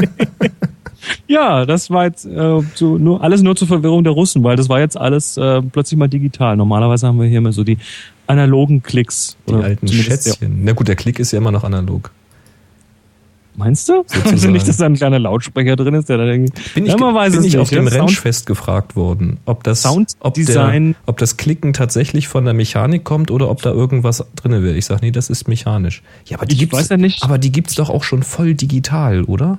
Ja, das war jetzt äh, so, nur, alles nur zur Verwirrung der Russen, weil das war jetzt alles äh, plötzlich mal digital. Normalerweise haben wir hier immer so die analogen Klicks. Die alten Schätzchen. Na gut, der Klick ist ja immer noch analog. Meinst du? Also nicht, dass da ein kleiner Lautsprecher drin ist, der da irgendwie... Bin ich, ja, man weiß bin es ich nicht, auf dem ja? Rennfest gefragt worden, ob das, Sounddesign, ob, der, ob das Klicken tatsächlich von der Mechanik kommt oder ob da irgendwas drin wäre. Ich sag, nee, das ist mechanisch. Ja, aber die ich gibt's, weiß ja nicht. Aber die gibt's doch auch schon voll digital, oder?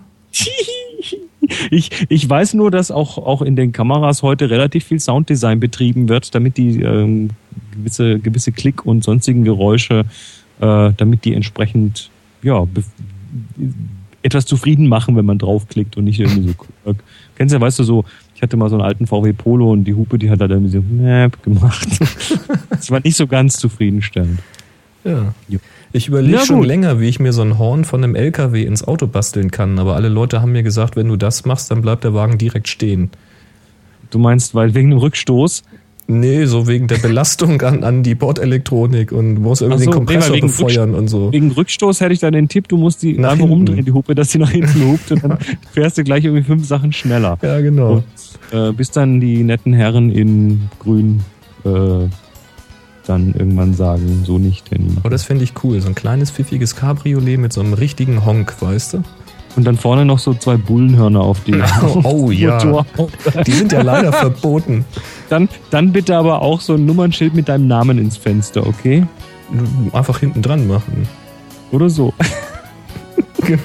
ich, ich weiß nur, dass auch, auch in den Kameras heute relativ viel Sounddesign betrieben wird, damit die ähm, gewisse, gewisse Klick- und sonstigen Geräusche, äh, damit die entsprechend, ja, be- etwas zufrieden machen, wenn man draufklickt und nicht irgendwie so. Kennst du ja, weißt du, so, ich hatte mal so einen alten V W Polo und die Hupe, die hat da irgendwie so Mäp gemacht. Das war nicht so ganz zufriedenstellend. Ja. Ich überlege schon länger, wie ich mir so ein Horn von einem L K W ins Auto basteln kann, aber alle Leute haben mir gesagt, wenn du das machst, dann bleibt der Wagen direkt stehen. Du meinst, weil wegen dem Rückstoß? Nee, so wegen der Belastung an, an die Bordelektronik und du musst irgendwie so, den Kompressor nee, befeuern Rückst- und so. Wegen Rückstoß hätte ich dann den Tipp, du musst die nach einfach hinten umdrehen, die Hupe, dass sie nach hinten hupt und dann fährst du gleich irgendwie fünf Sachen schneller. Ja, genau. Und, äh, bis dann die netten Herren in grün äh, dann irgendwann sagen, so nicht, Henny. Aber das fände ich cool, so ein kleines pfiffiges Cabriolet mit so einem richtigen Honk, weißt du? Und dann vorne noch so zwei Bullenhörner auf die Oh, oh ja, die sind ja leider verboten. Dann, dann bitte aber auch so ein Nummernschild mit deinem Namen ins Fenster, okay? Einfach hinten dran machen. Oder so. Genau.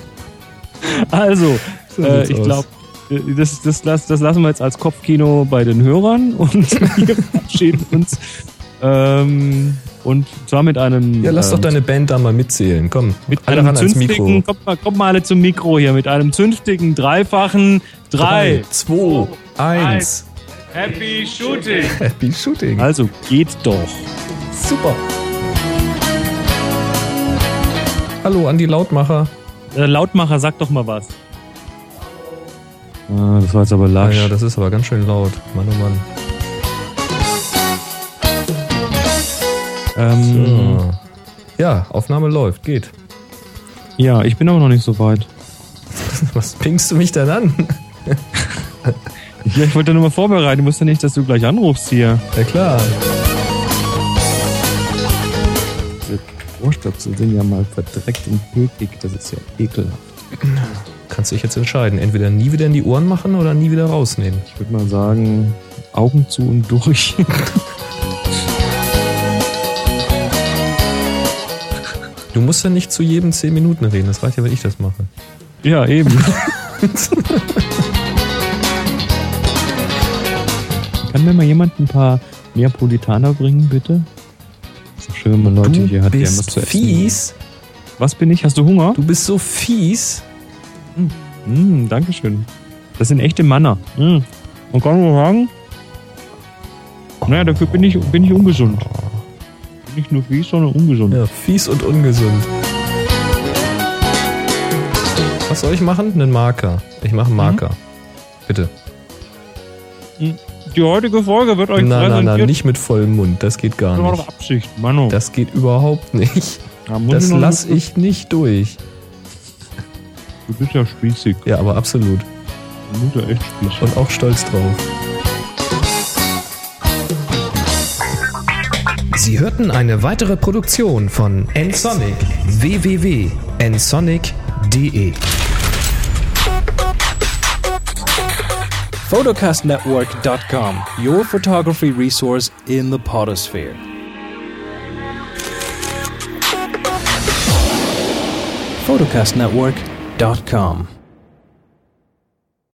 Also, So äh, sieht's ich aus. glaube, das, das, das, das lassen wir jetzt als Kopfkino bei den Hörern und wir verabschieden uns. Ähm, und zwar mit einem... Ja, lass ähm, doch deine Band da mal mitzählen. Komm, mit alle einem ran ans Mikro. zünftigen, kommt mal, kommt mal alle zum Mikro hier, mit einem zünftigen, dreifachen drei, zwei, eins. Happy Shooting! Happy Shooting. Also, geht doch. Super. Hallo an die Lautmacher. Äh, Lautmacher, sag doch mal was. Ah, das war jetzt aber Ah, lasch. ja, das ist aber ganz schön laut. Mann, oh Mann. ähm, So. Ja, Aufnahme läuft, geht. Ja, ich bin aber noch nicht so weit. Was pingst du mich denn an? Ja, ich wollte nur mal vorbereiten. Du musst ja nicht, dass du gleich anrufst hier. Ja klar. Ohrstöpsel sind ja mal verdreckt und pekig. Das ist ja ekelhaft. Kannst dich jetzt entscheiden. Entweder nie wieder in die Ohren machen oder nie wieder rausnehmen. Ich würde mal sagen, Augen zu und durch. Du musst ja nicht zu jedem zehn Minuten reden. Das reicht ja, wenn ich das mache. Ja, eben. Kann mir mal jemand ein paar Neapolitaner bringen, bitte? So schön, wenn man Leute du hier hat, die bist was zu essen. fies. Was bin ich? Hast du Hunger? Du bist so fies. Mm, Dankeschön. Das sind echte Männer. Mm. Und kann man sagen, naja, dafür bin ich, bin ich ungesund. Nicht nur fies, sondern ungesund. Ja, fies und ungesund. Was soll ich machen? Einen Marker. Ich mache einen Marker. Mhm. Bitte. Die heutige Folge wird euch nein, präsentiert. Nein, nein, nicht mit vollem Mund. Das geht gar das war nicht. doch Absicht, Mano. Das geht überhaupt nicht. Ja, das lasse ich nicht durch. Du bist ja spießig. Ja, aber absolut. Du bist ja echt spießig. Und auch stolz drauf. Sie hörten eine weitere Produktion von nsonic. w w w punkt nsonic punkt d e photocast network dot com, your photography resource in the podosphere. photocast network dot com